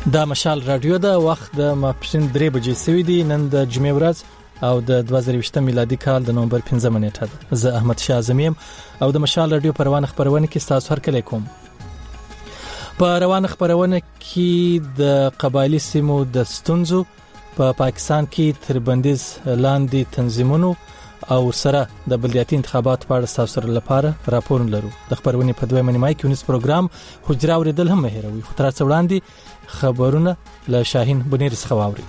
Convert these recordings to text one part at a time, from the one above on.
دا مشال رادیو دا وخت د ماپښین 3 بجې سوي دي. نن د جمعې ورځ او د 2020 میلادي کال د نومبر 15 نیټه ده. زه احمد شاه زمیم او د مشال رادیو پروانه خبرونه کې تاسو هر کله کوم. په روانه خبرونه کې د قبایلی سیمو د ستونزو په پاکستان کې تر بندیز لاندې تنظیمونو او سره د بلدیاتي انتخابات په اړه تاسو سره لپاره راپور لرو. د خبرونه په دوه منیمای کې ونیس پروګرام حجره اوریدل هم مهیروي. خو تر څو وړاندې خبرونه له شاهین بنیر څخه واوري.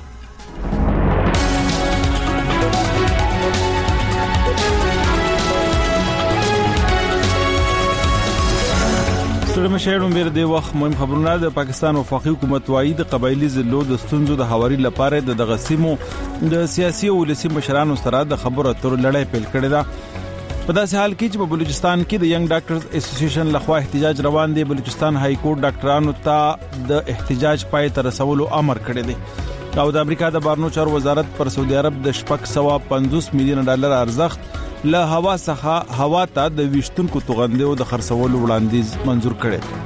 سلام شهرون بیر دی وخت مهم خبرونه. د پاکستان وفاقي حکومت وايي د قبایلی ضلعو د ستونزو د حواري لپاره د دغه سیمو د سیاسي او ولسي مشرانو سره د خبرو اترو لړۍ پیل کړې ده. په داسې حال کې چې په بلوچستان کې د ینګ ډاکټرز اسوسییشن لخوا احتجاج روان دی. بلوچستان های کورټ ډاکټرانو ته د احتجاج پای ته رسولو امر کړی دی. او د امریکا د بهرنیو چارو وزارت پر سعودي عرب د $650 میلیون ارزښت له هوا څخه هوا ته د ویشتونکو توغندیو د خرڅولو وړاندیز منزور کړي.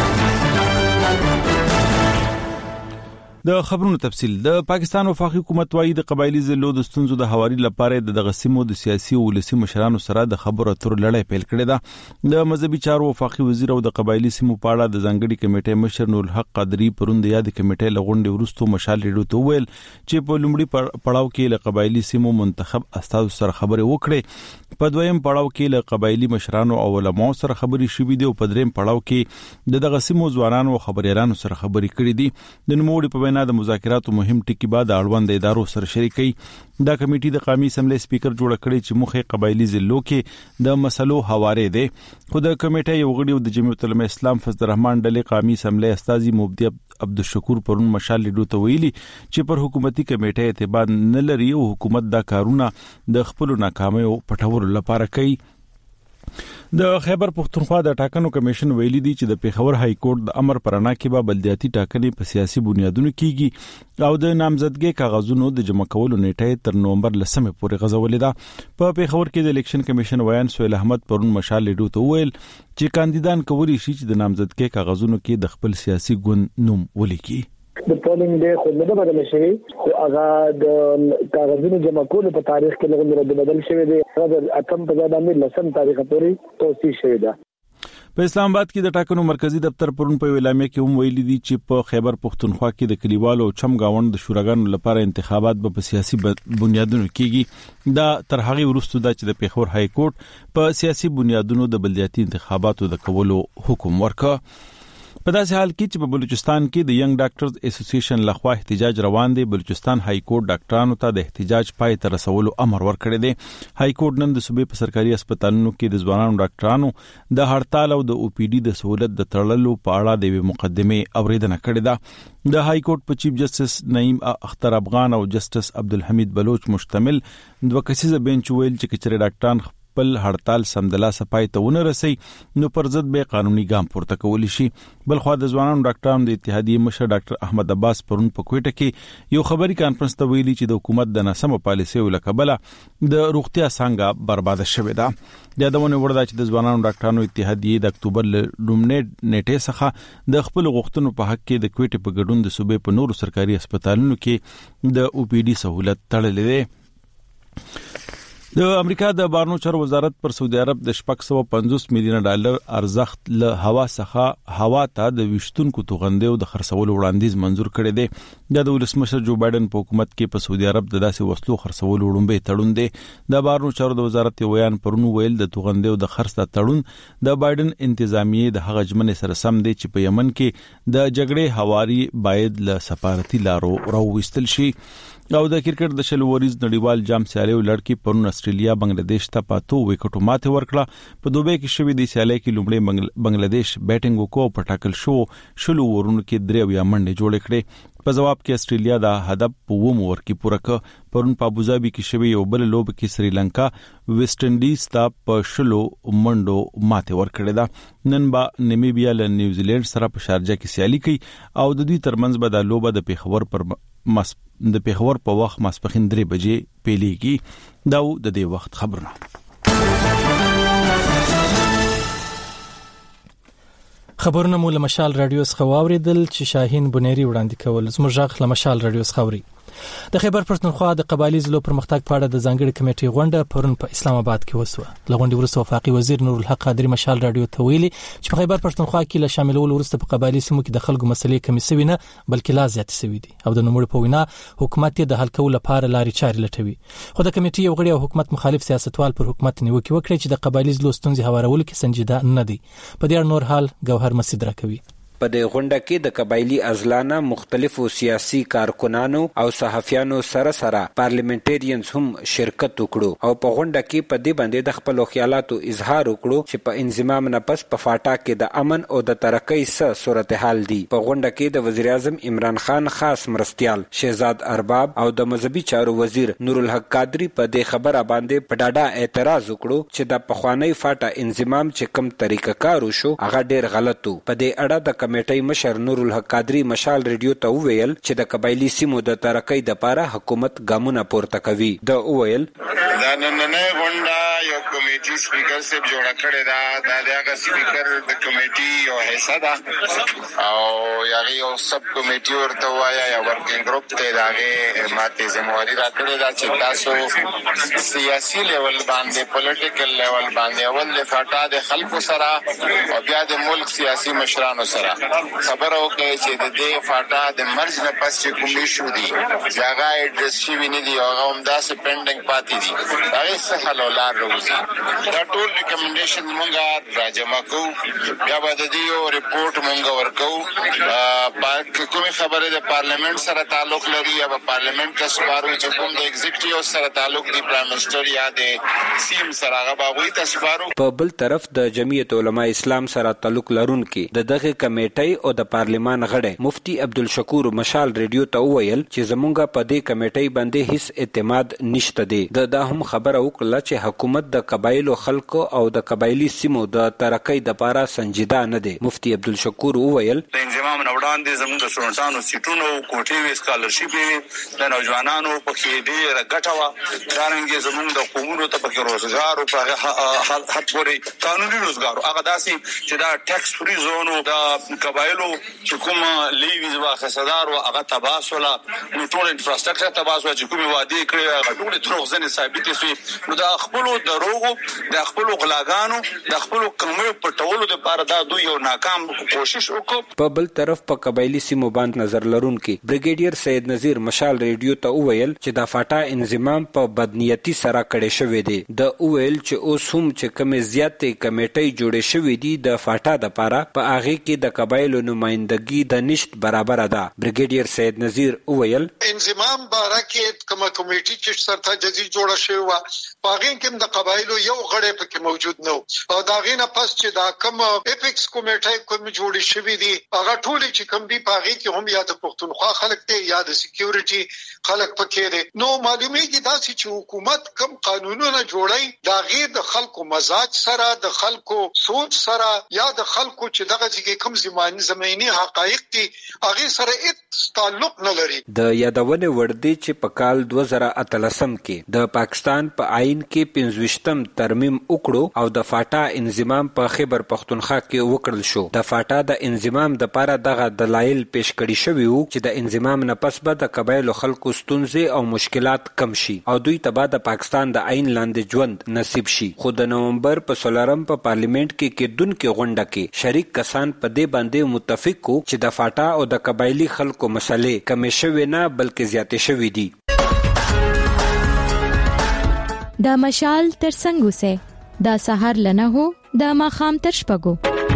د خبرونو تفصیل. د پاکستان وفاقي حکومت وايي د قبایلی ضلعو د ستونزو د حواري لپاره د دغه سیمو د سیاسي او ولسي مشرانو سره د خبرو اترو لړۍ پیل کړې ده. د مذهبي چارو وفاقي وزیر او د قبایلی سیمو په اړه د ځانګړي کمیټې مشر نور الحق قادری پروند یاد کمیټې لغونډې ورستو مشال ریډو ته ویل چې په لومړي پړاو کې له قبایلی سیمو منتخب استاد سره خبرې وکړي. په دویم پړاو کې له قبایلی مشرانو او علماو سره خبرې شوې دي او په دریم پړاو کې د دغه سیمو ځوانانو او خبريالانو سره خبرې کړې دي. د نوموړي په وینا د مذاکراتو مهم ټکی بعد اړوند ادارو سره شریکي. دا کمیټه د قومي اسمبلی سپیکر جوړ کړي چې مخه قبایلی ضلعو کې د مسلو حواله دي. خو د کمیټې یو غړي د جمعیت العلماء اسلام فضل الرحمن ډلې قومي اسمبلی استاذي مفتی عبدالشکور پرون مشال لیدو ته ویلي چې پر حکومتي کمیټې اعتماد نه لري او حکومت دا کارونه د خپل ناکامۍ او پټولو لپاره کوي. د خیبر پختونخوا د ټاکنو کمیشن ویلي دی چې د پیښور های کورټ د امر پرانا کې به بلدیاتي ټاکنې په سیاسي بنیادونو کیږي او د نامزدګۍ کاغذونو د جمع کولو نیټه تر نومبر 10 پورې غځولې ده. په پیښور کې د الیکشن کمیشن ویان سهیل احمد پرون مشال لیدو ته ویل چې کاندیدان کولی شي چې د نامزدګۍ کاغذونو کې د خپل سیاسي ګوند نوم ولیکي. د پولینګ ډے خو نه بدل شوی خو هغه د کاغذونو جمع کولو په تاریخ کې لږ بدل شوی دی. د اتم په ځای باندې لسم تاریخ پورې توسیع شوی دی. په اسلام آباد کې د ټاکنو مرکزی دفتر پرون په اعلامیه کې هم ویلي دي چې په خیبر پختونخوا کې د کلیوالو او چم گاوند د شوراګانو لپاره انتخابات په سیاسي بنیادونو کېږي. دا تر هغه وروسته د چې د پیښور های کورټ په سیاسي بنیادونو د بلدیاتي انتخاباتو د کولو حکم ورکړ. په داسې حال کې چې په بلوچستان کې د ینګ ډاکټرز اسوسییشن لخوا احتجاج روان دی. بلوچستان های کورټ ډاکټرانو ته د احتجاج پای ته رسولو امر ورکړی دی. های کورټ نن د صوبې په سرکاري هسپتالونو کې د ځوانانو ډاکټرانو د هړتال او د او پی ډي د سہولت د تړلو په اړه د مقدمه اوریدنه کړې ده. د های کورټ په چیف جسټس نعیم اختر افغان او جسټس عبدالحمید بلوچ مشتمل دوه کسیزه بنچ ویل چې کچره ډاکټران خپل هړتال سمدلا صفای ته ونه رسي نو پر ضد به قانوني ګام پورته کولی شي. بل خو د ځوانانو ډاکټرانو د اتحادیې مشر ډاکټر احمد عباس پرون په کوټه کې یو خبري کانفرنس ته ویلي چې د حکومت د ناسمه پالیسۍ ولکبله د روغتیا څنګه برباد شوې ده. یادونه ورده چې د ځوانانو ډاکټرانو اتحادیې د اکتوبر لومړنۍ نیټه څخه د خپل غوښتنو په حق کې د کوټه په ګډون د صوبې په نورو سرکاري هسپتالونو کې د او پی ډي سہولت تړلې ده. د امریکا د بهرنیو چارو وزارت پر سعودي عرب د $650 میلیون ارزښت له هوا څخه هوا ته د ویشتونکو توغندیو د خرڅولو وړاندیز منزور کړی دی. د ولسمشر جو بایدن په حکومت کې په سعودي عرب د داسې وسلو خرڅولو وړاندې تړون دی. د بهرنیو چارو د وزارت ویان پرون ویل د توغندیو د خرڅ تړون د بایدن انتظامیه د هغه ژمنې سره سم دی چې په یمن کې د جګړې حواري باید له سفارتي لارو راوویستل شي. او د کرکټ د شلوریز نړیوال جام سیالیو لړکی پرون استرالیا بنگلاديش ته 5 وکټو ماته ورکړه. په دوبه کې شوې د سیالۍ کې لومړی بنگلاديش بیټینګ وکړو په ټاکل شلو ورونو کې 3 منډې جوړې کړې. په جواب کې استرالیا دا هدف په 2 اوور کې پوره کړ. پرون په ابوظبي کې شوې یو بل لوب کې سریلانکا ویسټ انډیز ته په 10 منډو ماته ورکړه ده. نن با نمیبیا له نیوزیلند سره په شارجه کې سیالي کوي او د دوی ترمنځ به د لوبه د پیښور په وخت ماسپخین 3 بجې پیلېږي. دا د دې وخت خبرونه. خبرونه مو له مشال رادیو څخه واوریدل چې شاهین بنيري وړاندې کول. زموږ غږ له مشال رادیو څخه اوري. د خیبر پښتونخوا د قبایلی ضلعو پرمختګ په اړه د ځانګړي کمیټې غونډه پرون په اسلام آباد کې وسوه. لغونډې وروسته وفاقي وزیر نور الحق قادری مشال رادیو ته ویلي چې په خیبر پښتونخوا کې له شاملولو وروسته په قبایلی سیمو کې د خلکو مسلې کمې شوې نه بلکې لا زیاتې شوې دي او د نوموړي په وینا حکومت یې د حل کولو لپاره لارې چارې لټوي. خو د کمیټې یو غړي او حکومت مخالف سیاستوال پر حکومت نیوکه وکړه چې د قبایلی ضلعو ستونزې هوارولو کې سنجیده نه دي. په دې اړه نور حال ګوهر مسعود راکوي. په دې غونډه کې د قبایلی ازلانه مختلفو سیاسي کارکنانو او صحافیانو سره پارلیمنټریانز هم شرکت وکړو او په غونډه کې په دې باندې د خپل خیالاتو اظهار وکړو چې په انضمام نه پس په فاټا کې د امن او د ترقۍ څه صورتحال دي. په غونډه کې د وزیر اعظم عمران خان خاص مرستیال شهزاد ارباب او د مذهبي چارو وزیر نور الحق قادری په دې خبره باندې په ډاډه اعتراض وکړو چې د پخوانی فاټا انضمام چې کوم طریقه کارو شو هغه ډیر غلط وو. په دې اړه د کمیټې مشر نور الحق قادری مشال ریډیو ته وویل چې د قبایلی سیمو د ترقۍ لپاره حکومت ګامونه پورته کوي. د وویل دا نننۍ غونډه یو کمیټي سپیکر صاحب جوړه کړې ده. دا هغه سپیکر د کمیټي یو حصہ ده او یغه یو سب کمیټي ورته وایا یا ورکینګ ګروپ ته داغه ماته ذمہواری راکړې ده چې تاسو سیاسي لیول باندې پولیټیکل لیول باندې اول د فاټا د خلکو سره او بیا د ملک سیاسي مشرانو سره خبر اوکې چې د دې فاټا د مرز نه پس چې کوم شو دي ځای ایډرس شي ویني دی او هم داسې پینډینګ پاتې دي هغه څه حل ولار روزي. دا ټول ریکمنډیشن مونږه راجمع کوو بیا به د دې یو ریپورت مونږ ورکوو. پاک کومه خبره د پارلیمنت سره تعلق لري یا په پارلیمنت کې سپارو چې کوم د ایگزیکټیو سره تعلق دی پرایم منسٹر یا د سیم سره هغه باغوي تاسفارو. په بل طرف د جمعیت علماء اسلام سره تعلق لرونکي د دغه کمیټې او د پارلیمان غړي مفتی عبدالشکور مشال ریډیو ته وویل چې زمونږه په دې کمیټې باندې هیڅ اعتماد نشته دی. دا هم خبره وکړه چې حکومت د قبایلو خلکو او د قبایلی سیمو د ترقۍ لپاره سنجیده نه دی. مفتی عبدالشکور وویل د انضمام نوړان دي زموږ د سټوډنټانو سیټونو کوټې وی سکالرشپ د نوجوانانو په کې ډېر ګټه وا دارنګ زموږ د قومونو ته په روزګار او په حق پوري قانوني روزګار هغه داسې چې دا ټیکس فری زون او د قبایلو چې کوم لیویز واخصدار او هغه تباسله نو ټول انفراستراکچر تباسله چې کومه وادي کړی هغه ټول دروغ ځنه ثابت شي. نو دا خپل دروغ د خپل غلاګانو د خپل کلمې پټولو لپاره دا دوی یو ناکام کوشش وکړ. په بل طرف په قبایلی سیمو باندې نظر لرونکي بریګیډیر سید نذیر مشال ریډیو ته وویل چې د فاټا انضمام په بدنیتی سره کړي شوې دي. د وویل چې اوس هم چې کومه زیاتې کمیټې جوړې شوې دي د فاټا د لپاره په هغه کې د قبایلو نمائندګي د نشټ برابر ده. بریګیډیر سید نذیر وویل انضمام بارکه کومه کمیټي چې سرته جزي جوړه شوی و پاغین کې د قبایلو یو غړی پکې موجود نو او دا غینه پس چې دا کوم اپیکس کمیټه کوم جوړې شوی دي هغه ټول چې کوم دی پاغي کې هم یا د پښتونخوا خلک ته یا د سکیورټي خلک پکې دي. نو معلومیږي دا چې حکومت کوم قانونونه جوړي دا غیر د خلکو مزاج سره د خلکو سوچ سره یا د خلکو چې دغه چې کوم زمینی حقایق دي هغه سره هیڅ تعلق نه لري. د یادونه وړدي چې په کال 2013 کې د پاکستان په آئین کې 25م ترمیم وکړو او د فاټا انضمام په خیبر پښتونخوا کې وکړل شو. د فاټا د انضمام د لپاره دغه دلایل پیش کړي شوی وو چې د انضمام نه پس به د قبایلو خلکو ستونزې او مشکلات کم شي او دوی ته د پاکستان د آئین لاندې ژوند نصیب شي. خو د نومبر په 16 په پارلیمنت کې کېدونکو غونډه کې شریک کسان په دې باندې متفق کو چې د فاټا او د قبایلی خلکو مسلې کمې شوې نه بلکې زیاتې شوې دي. دا مشال تر څنګه سه دا سحر لنه هو دا ماخام تر شپګو.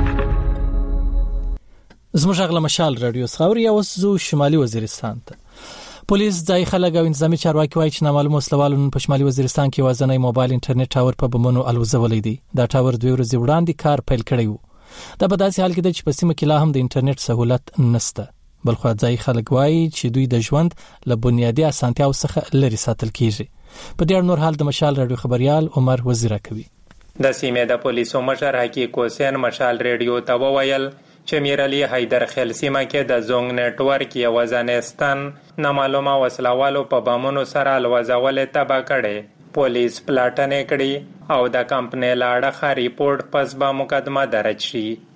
زموږ غلا مشال رادیو څخه اوس زو شمالي وزیرستان ته. پولیس ځای خلک او انتظامی چارواکي وایي چې نامعلوم وسلوالو په شمالي وزیرستان کې وازنۍ موبایل انټرنیټ ټاور په بمونو الوزولې دي. دا ټاور 2 ورځې وړاندې کار پیل کړی وو. دا په داسې حال کې چې په سیمه کې لا هم د انټرنیټ سہولت نشته. بلخو ځای خلک وایي چې دوی د ژوند له بنیادي اسانتیاو څخه لري ساتل کیږي. په دې نور حال د مشال رادیو خبريال عمر وزیره کوي. د سیمې د پولیسو مشر حقیق حسین مشال ریډیو ته وویل چې میر علي حیدر خیل سیمه کې د زونګ نیټورک یو ځانستان نامعلومه وسلوالو په بامونو سره الوزولې تبا کړي. پولیس پلاټنې کړي او د کمپنۍ لاړه ریپورت پس به مقدمه درج شي.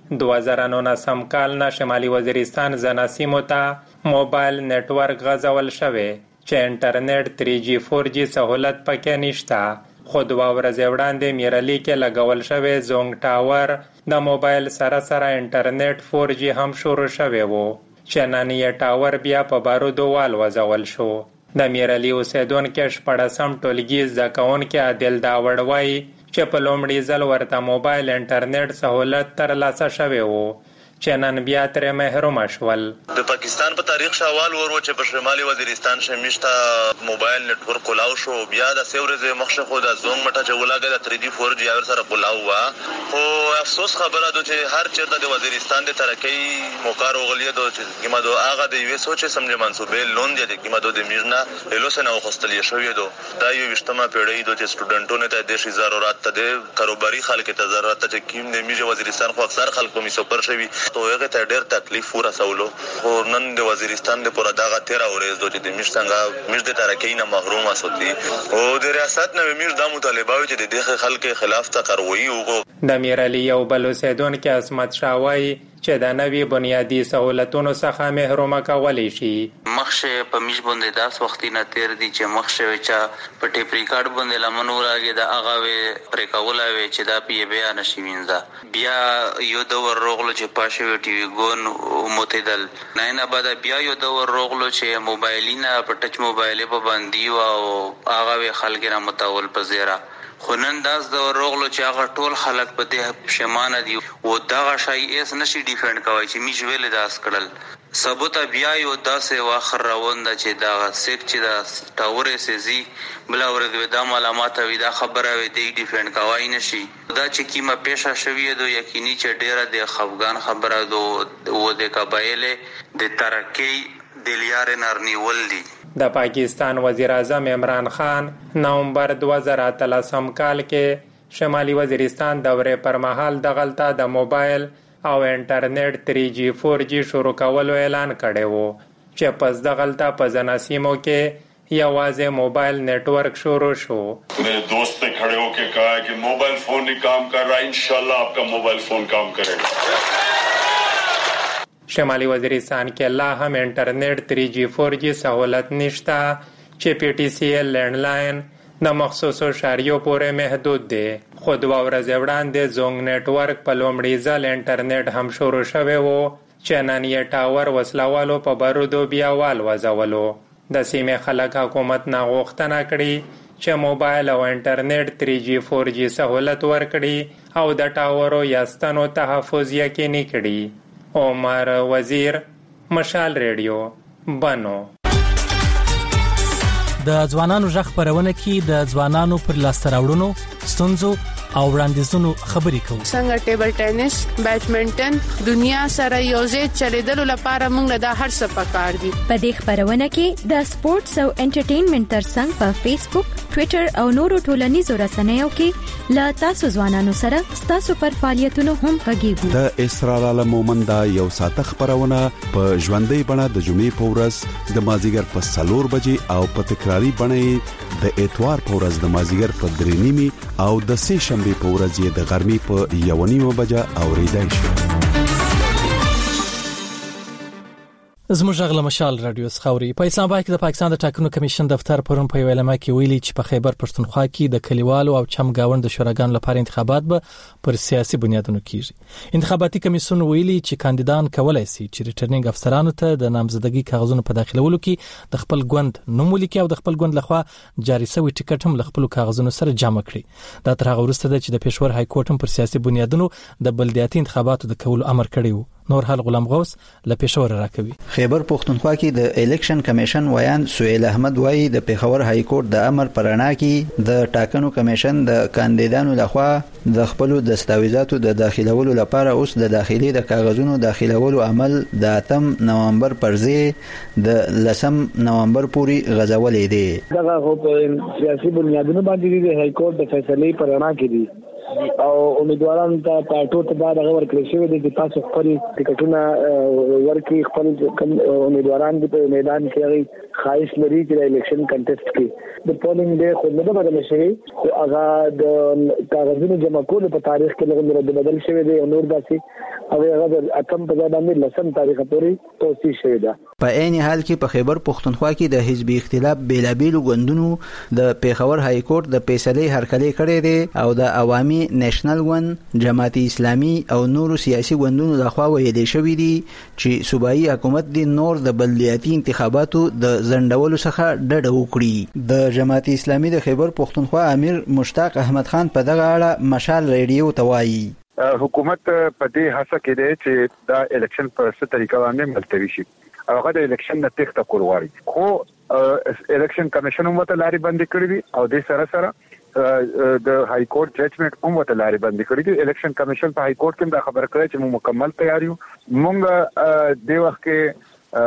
2019 کال نه شمالي وزیرستان ځنه سیمو ته موبایل نتورک غځول شوی چې انټرنیټ 3G 4G سہولت پکې نشته. خو 2 ورځې وړاندې میرالي کې لګول شوی زونګ ټاور د موبایل سره انټرنیټ 4G هم شروع شوی وو چې نن یې ټاور بیا په بارودو والوځول شو. د میرالي اوسیدونکو 14 ټولګي زده کوونکي عادل داوړ وایي چې په لومړي ځل ورته موبایل انټرنیټ سہولت ترلاسه شوی وو چې نن بیا ترې محروم شول. د پاکستان په تاریخ شاوال ورو چې په شمالي وزیرستان شمیشته موبایل نتورک کولاو شو بیا د سیورې مخشه خو د زونګ مټه چې ولاګه د 3G 4G اور سره کولاو وا. خو افسوس خبره ده چې هر چیرته د وزیرستان د ترقی موقع وغلیه دوه چې کیما دو هغه د یو سوچ سمجه منسوبې لون دي چې کیما دو د میرنا الوسنه خوستلې شوې دو دا یو وشتمه پیړۍ دوه چې سټوډنټونو ته د شي ضرورت ته د کاروباري خلک ته ضرورت ته کیم د میجه وزیرستان خو اکثر خلکو می سپر شوی تو هغه ته ډېر تکلیف ورسولو. خو نن د وزیرستان د پوره دغه 13 ورځ دوی د میشتنګ مش د ترقی نه محروم اسوتی او د ریاست نه مش د مطالبه چې د دغه خلکو خلاف تقروي او د میرالي یو بلوسیدون کې عصمت شاوای چې د نوي بنیادی سہولتونو څخه محروم کولای شي. مخشه په میش باندې داس وختي نه تیر دي چې مخشه وچا په ټیپ ریکارډ باندې لمنو راګي د هغه پرې کوله وی چې دا پی بیا نشي وینځه بیا یو د ورغلو چې پاشه ټي وی ګون متدل نه بعد بیا یو د ورغلو چې موبایلینا په ټچ موبایل په باندې او هغه خلک را متول پزیرا. خو نن داس د ورغلو چې هغه ټول خلک په دې شمانه دي او دغه شای ایس نشي ډیفند کوي چې میش ویل داس کړل ثبوت بیا یو داسې واخر روانده چې دا سیک چې دا ټاورې سيزي بل اورګ د معلومات وي دا خبره وي دی ډیفند کوي نشي دا چې کیمه پیښه شوی دو یقیني چې ډیره د خفغان خبره دو و د قبایل د ترقی د لیار نرنیول دي. د پاکستان وزیر اعظم عمران خان نومبر 2013 کال کې شمالي وزیرستان دورې پر مهال د غلطه د موبایل او انټرنیټ 3G 4G شروع کولو اعلان کړی وو چې پس د غلطه په ځناسیمو کې یوازې موبایل نیٹورک شروع شو. میرے دوست نے کھڑے ہو کے کہا ہے کہ موبائل فون نہیں کام کر رہا انشاءاللہ آپ کا موبائل فون کام کرے گا. شمالي وزیرستان کې لا هم انټرنیټ 3G 4G سہولت نشته چې PTCL لینډلاین د مخصوصو شاریو پورې محدود دی. خو 2 ورځې وړاندې زونګ نتورک په لومړي ځل انټرنیټ هم شروع شوی وو چې نن یې ټاور وسلوالو په بارودو بیا والوځولو. د سیمې خلک حکومت نه غوښتنه کړې چې موبایل او انټرنیټ 3G 4G سہولت ورکړي او د ټاورو یا ستنو تحفظ یقیني کړي. عمر وزیر، مشال ریډیو، بنو. د ځوانانو ژغ خبرونه کې د ځوانانو پر لاسته راوړنو ستونزو او وړاندیزونو خبرې کوو. څنګه ټیبل ټینس، بیډمنټن دنیا سره یوځای چلیدلو لپاره موږ له هر څه پکار دي. په دې خبرونه کې د سپورتس او انټرټینمنټ ترڅنګ په فیسبوک، ټوئیټر او نورو ټولنیزو رسنیو کې لا تاسو ځوانانو سره تاسو پر فعالیتونو هم غږیږو. د اسرار عالم مومندا یو ساعت خبرونه په ژوندۍ بڼه د جمعې په ورځ د مازیګر په 4 بجې او په تکراری بڼه د اتوار په ورځ د مازیګر په 3:30 او د سه شنبه په ورځ د غرمې په 1:30 بجې اوریدای شي. زموږ غل مشال رادیو خوري په اسلام آباد کې د پاکستان د ټاکنو کمیشن دفتر پرون په ویلمه کې ویلي چې په خیبر پښتونخوا کې د کلیوالو او چمګاوند د شوراګانو لپاره انتخابات به پر سیاسي بنیادونو کیږي. انتخاباتي کمیسیون ویلي چې کاندیدان کولای شي چې ریټرنینګ افسرانو ته د نامزدګۍ کاغذونو په داخلولو کې د خپل ګوند نوم ولیکي او د خپل ګوند لخوا جاري شوی ټیکټ هم له خپل کاغذونو سره جمع کړي. دا تر هغه وروسته چې د پېښور های کورټ هم پر سیاسي بنیادونو د بلدیاتي انتخاباتو د کولو امر کړی و. نور حال غلام غوث له پېښور راکوي. خیبر پښتونخوا کې د الیکشن کمیشن ویان سهیل احمد وایي د پېښور های کورټ د امر پرانا کې د ټاکنو کمیشن د کاندیدانو لخوا د خپل دستاویزاتو د داخلولو لپاره اوس د داخلي د کاغذونو داخلولو عمل د 8 نومبر پرځې د 10 نومبر پورې غځولې دي. دا په سیاسي بنیادونو باندې د های کورټ د فیصلې پرانا کې دي او امیدواران ته پټو ته دا غوړ کړی شوی دی چې تاسو خپل ټیکټونه ورکړي، خپل امیدواران په میدان کې خواهش لري چې د الیکشن کنټیسټ کې د پولینګ ډے خو نه بدل شي، خو هغه د کاغذونو جمع کولو په تاریخ کې لږ بدل شوی دی او نور داسې او هغه د اتم په ځای باندې لسم تاریخ پورې توسيع شوی دی. په عین حال کې په خیبر پختونخوا کې د حزبي اختلاف بیلابیلو غوندونو د پیښور های کورټ د فیصلې هرکلی کړی دی او د عوامي نېشنل ګوند، جماعت اسلامي او نورو سیاسي غوندونو لخوا ویل شوی دی چې صوبایي حکومت د نور د بلدیاتي انتخاباتو د ځنډولو څخه ډډه وکړي. د جماعت اسلامي د خیبر پختونخوا امیر مشتاق احمد خان په دغه اړه مشال ریډیو ته وایي حکومت په دې هڅه کې دی چې دا الیکشن په څه طریقه باندې ملتوي شي. هغه د الیکشن د تخته کول غواړي، خو الیکشن کمیشن هم ته لاري بندي کړې دي او د سره د های کورټ ججمنټ هم ته لاري بندي کړې دي. الیکشن کمیشن په های کورټ کې دا خبره کړې چې موږ مکمل تیار یو. موږ د وخت کې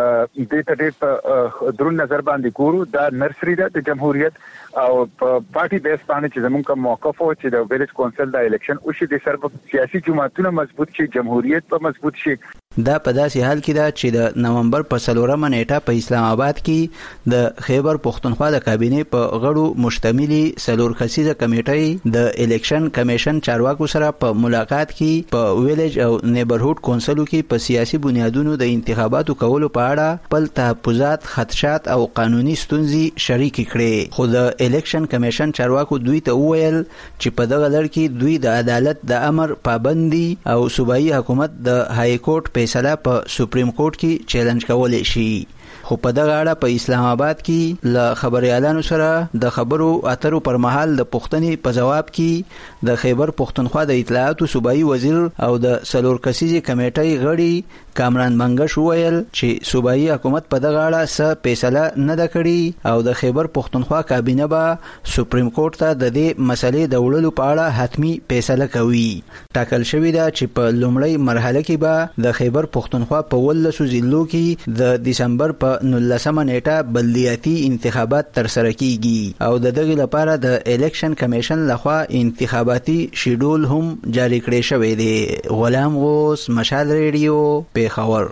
د ته درون نظر باندې ګورو دا نرسري ده د جمهوریت او پارټي بیس باندې چې زموږ کوم موقف او چې د ویلیج کونسل د الیکشن او شي د سر سیاسي جماعتونو مضبوط شي، جمهوریت په مضبوط شي. دا په داسې حال کې ده چې د نومبر په 4 نیټه په اسلام آباد کې د خیبر پختونخوا د کابینې په غړو مشتملي 4 کسیزه کمیټې د الیکشن کمیشن چارواکو سره په ملاقات کې په ویلیج او نیبرهود کونسلو کې په سیاسي بنیادونو د انتخاباتو کولو په اړه خپل تحفظات، خدشات او قانوني ستونزې شریک کړي. خو د الیکشن کمیشن چارواکو دوی ته وویل چې په دغه لړ کې دوی د عدالت د امر پابندي او صوبایي حکومت د های کورټ فیصله په سپریم کورټ کې چیلنج کولای شي. خو په دغه اړه په اسلام آباد کې له خبريالانو سره د خبرو اترو پر مهال د پوښتنې په جواب کې د خیبر پختونخوا د اطلاعاتو صوبایي وزیر او د 4 کسیزه کمیټې غړي کامران منګش وویل چې صوبایي حکومت په دغه اړه څه فیصله نه ده کړې او د خیبر پختونخوا کابینه به سپریم کورټ ته د دې مسلې د وړلو په اړه حتمی فیصله کوي. ټاکل شوی ده چې په لومړی مرحله کې به د خیبر پختونخوا په 18 ضلعو کې د دسمبر په 19 نیټه بلدیاتي انتخابات ترسره کیږي او د دغه لپاره د الیکشن کمیشن لخوا انتخاباتي شیډول هم جاری کړی شوی دی. غلام غوث، مشال ریډیو، پیښور.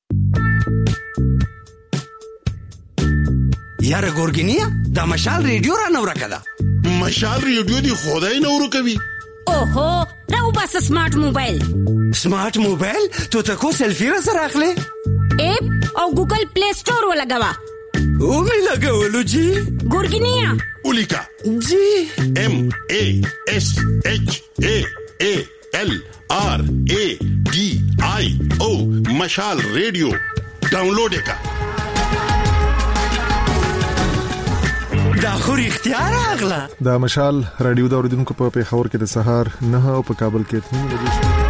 یاره ګورګینیا دا مشال ریډیو را نور کړه. مشال ریډیو دی خدای نور کوي. اوهو راو بس سمارټ موبایل. سمارټ موبایل ته تاسو سلفي را سره اخلي؟ اپ او ګوګل پلی سٹور ولګوا. او می لګولو جی ګورګینیا اولیکا جی ام ا اس اچ ا ا ال ار ا ډي آی او مشال ریډیو ډاونلوډ کا. دا خو اختیار اغلا. دا مشال رادیو دا اوریدونکو په پیښور کې د سهار 9 او په کابل کې 3 بجې.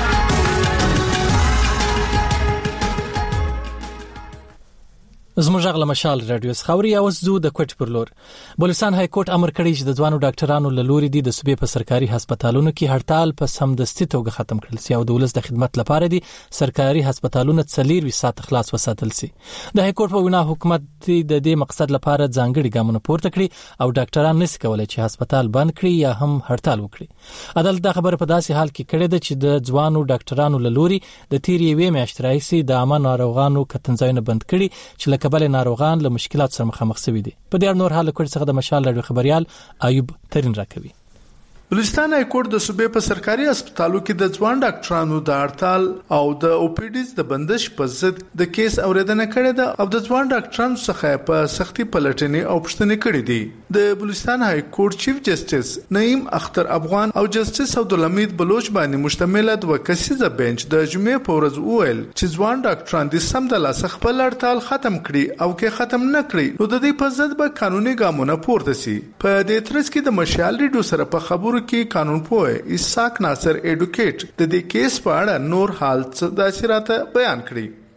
زموږ غل مشال رادیو خوري او زو د کوټ پر لور. بلوچستان های کورټ امر کړی چې د ځوانو ډاکټرانو له لوري د صوبې په سرکاري هسپتالونو کې هړتال په سمدستي توګه ختم کړل سي او د ولس د خدمت لپاره دي سرکاري هسپتالونو 4 ساعت خلاص وساتل سي. د های کورټ په وینا حکومت د دې مقصد لپاره ځانګړي ګامونه پورته کړي او ډاکټران نس کولای چې هسپتال بند کړي یا هم هړتال وکړي. عدالت دا خبره په داسې حال کې کړې ده چې د ځوانو ډاکټرانو له لوري د تیرې وې میاشتې راځي د عامه ناروغانو کتنځایونه بند کړي چې لکه بل ناروغان له مشکلات سره مخامخ شوي دي. په دې نور حال کې څنګه د مشال رادیو خبريال ایوب ترين راکوي. بلوچستان های کورټ د صوبې په سرکاري هسپتالو کې د ځوان ډاکټرانو د هړتال او د او پی ډیز د بندش په ضد د کیس اوریدنه کړې ده او د ځوان ډاکټرانو څخه په سختي پلټنې او پوښتنې کړې دي. د بلوچستان های کورټ چیف جسټس نعیم اختر افغان او جسټس عبدالحمید بلوچ باندې مشتمل د کسیزه بنچ د جمعې په ورځ وویل چې ځوان ډاکټران د سم د لاس خپل هړتال ختم کړي او کې ختم نه کړي نو د دې په ضد به قانوني ګامونه پورته سي. په دې ترڅ کې د مشال ریډیو سره په خبرو کې قانون پوه اسحاق ناصر ایډوکیټ د دې کیس په اړه نور حال د شراته بیان کړی.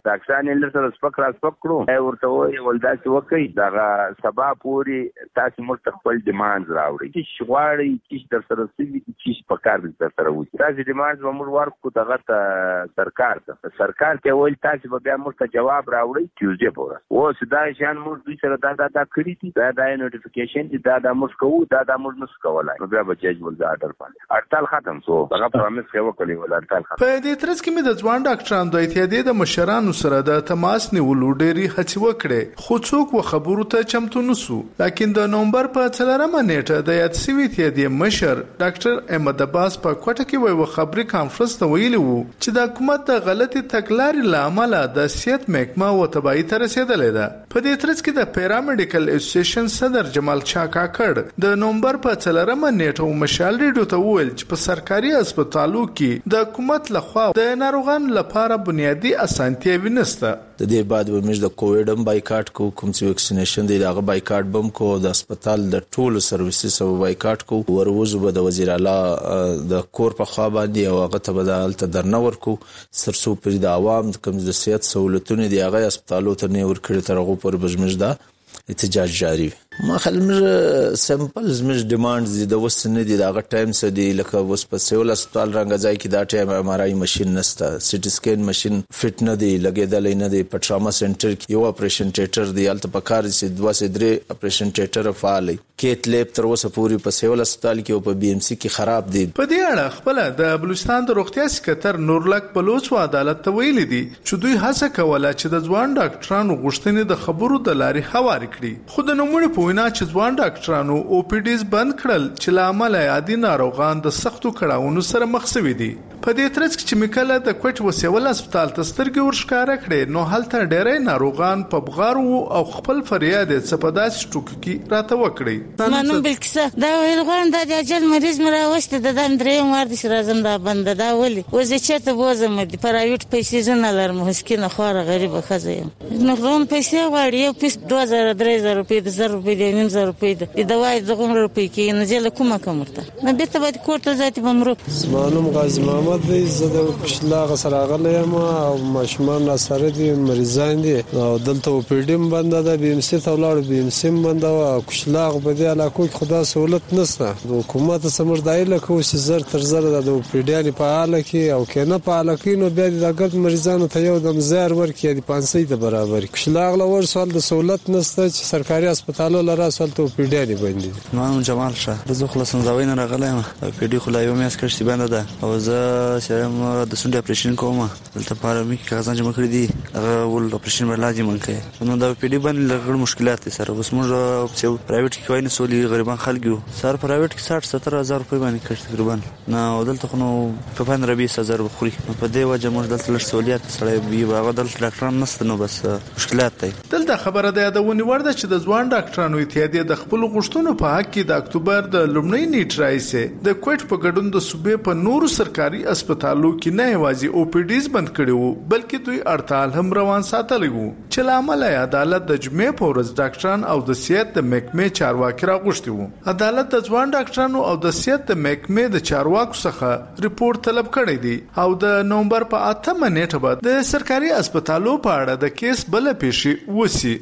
ډاکټران یې سره سپک را سپک کړو ورته وایي ولدا چې وکي دا سبا پوری تاسو موږ خپل ډیماند راوړي چې غواړي چې در سره سوي چې په کار در سره وي تاسو ډیماند موږ ورکو دغه سرکار ته وایي تاسو به بیا موږ جواب راوړي ټیوزډے پورا او سدا شان موږ دوی سره دا کړی دي دا نوټیفیکیشن دي دا موږ کوو دا موږ نس کولای نو بیا به جج ول دا آرډر باندې هړتال ختم شو هغه پروميس یې وکړي ول هړتال ختم په دې ترڅ کې مې د ځوان ډاکټرانو د اتحادیې د مشرانو سره د تماس نیولو ډېری هڅې وکړې خو څوک و خبرو ته چمتو نسو لکه د نومبر په 4مه نیټه د یاد سوي اتحادیې مشر ډاکټر احمد عباس په کوټه کې وی خبري کانفرنس ته ویلي وو چې د حکومت د غلطي تګلارې لامل د صحت محکمه و تبعی ته رسیدلې ده په دې ترڅ کې د پیرامیډیکل اسوسییشن صدر جمال شاه کاکړ د نومبر په 4مه نیټه مشال ریډیو ته ویل چې په سرکاري هسپتالو کې د حکومت لخوا د ناروغانو لپاره بنیادی اسانتیاوي نشته د دې بعد ومش د کووډ بایکاټ کو کوم چې ویکسینیشن دی دغه بایکاټ بم کو د هسپتال د ټولو سرویسز او بایکاټ کو وروزو به د وزیر اعلی د کور په خوا باندې او هغه ته بدالت درنه ورکو سرسو پر د عوام کوم د صحت سہولتونه دی هغه هسپتالو ته نه ورکړي ترغه پر بجمج دا احتجاج جاری ما خلمر سمپل زمج ډیماندز دي د وسنه دي دغه ټایم سره دي لکه وس په سیول هسپتال رنګځای کې دا ټایم ام ار آی ماشين نسته سټي سکین ماشين فټ نه دی لګیدل نه دی په ټراما سنټر کې یو اپریشن تھیټر دی الته په کار سي 2 سي 3 اپریشن تھیټر فعال کیت لیب تر اوسه پوری په سیول هسپتال کې او په بي ام سي کې خراب دي په دې اړه خپل د بلوچستان د روغتیا سکتر نورلک بلوچ و عدالت ته ویلي دي چې دوی هڅه کوله چې د ځوان ډاکټرانو غوښتنې د خبرو د لارې هواري کړي خو د نوموړي په وینا چې ځوان ډاکټرانو او پی ډیز بند کړل چې لامل عادي ناروغان د سختو کړهونو سره مخ شوي دي په دې ترڅ کې چې میکله د کوټ وسیول هسپتال ته سترګې ورښکاره کړې نو هلته ډېرې ناروغان په بغارو او خپل فریاد یې سپداس ټوک کې راته وکړي منم بالکسه دا ویل غواړم د اجل مریض مرا وسته د دم درې مار دي راځم دا بند دا ولي وزه چته بوزم دي پرایوت پیسې زنه لرم مسکینه خواره غریبه خزه نو غون پیسې غواړي یو پیس 2000 3000 روپۍ د 1000 روپۍ د 9000 روپۍ د دوای د غوم روپۍ کې نه زله کومه کومرته نه به ته باید کوټه ذاتي بمرو زمانم غازی محمد دی زده کښلا سره غلې ما او ماشمان سره دي مریضان دي او دلته پیډیم بنده ده بي ام سي ته ولاړ بي ام سي بنده او کښلا په دې علاقو کې خدا سہولت نشته د حکومت سمجداري لکه چې زر تر زر د پیډیان په حاله کې او کنه په حاله کې نو بیا د ګډ مریضانو ته یو دم زر ورکړي د 500 ته برابر کښلا غلور سوال د سہولت نشته چې سرکاري هسپتالو لاره سوال ته پیډیان باندې نو جمال شاه د خلاصون زوین راغلایم پیډي خلایو مې اسکر سی باندې ده او زه سره د سونډ اپریشن کوم دلته پاره مې کاغذان جمع کړی دي هغه ول اپریشن ور لازم منکه نو دا پیډي باندې لږ مشکلات دي سره اوس موږ په پرایویټ کې کوی نه سولي غریبان خلګو سر پرایویټ کې 60-70 روپۍ باندې کړ تقریبا نو دلته خو په 15-20 بخوري په دې وجه موږ دلته لږ سہولیت سره بي هغه دلته ډاکټران نشته نو بس مشکلات دي دلته خبره ده یادونه ورده چې د ځوان ډاکټرانو اتحادیه د خپل غوښتنو په حق کې د اکتوبر د لومړۍ نیټ راځي د کوټ په ګډون د صوبې په نورو سرکاري هسپتالو کې نه یوازې او پی ډیز بند کړي وو بلکې دوی اړتال هم روان ساتلی وو چې لامل عدالت د جمعې په ورځ ډاکټران او د صحت د محکمې چارواکي راغوښتي وو عدالت د ځوان ډاکټرانو او د صحت د محکمې د چارواکو څخه ریپورت طلب کړی دی او د نومبر په 8مه نیټه بعد د سرکاري هسپتالو په اړه د کیس بل پیښې وسی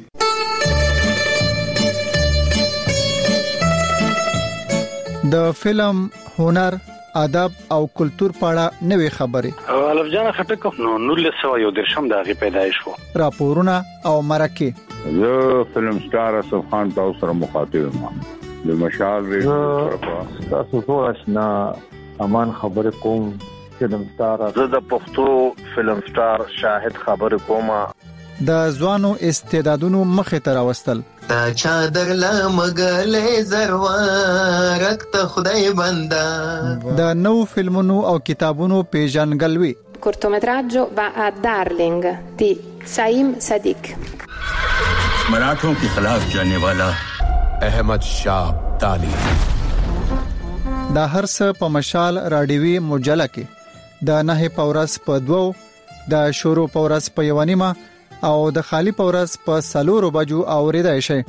د فلم هنر ادب او کلچر په اړه نوې خبرې الف جان خټک نو 1913 د غي پیدایش وو راپورونه او مرکه زه فلم سٹار اسف خان تاسو سره مخاطب یم د مشال ریډیو تاسو ټول آشنا امان خبر کوم فلم سٹار زه د پښتو فلم سٹار شاهد خبر کوم د ځوانو استعدادونو مخه تر واستل تا چادر لا مګلې زروارک ته خدای بندا د نو فلمونو او کتابونو پیژنګلوي cortometraggio va a Darling di Saim Sadiq मराठों के खिलाफ जाने वाला अहमद शाह अब्दाली دا هر څه په مشال رادیوي مجله کې د نه پورس په 2 د شورو پورس په 1 او د خالی پورس په 4 بجو اوریدای شي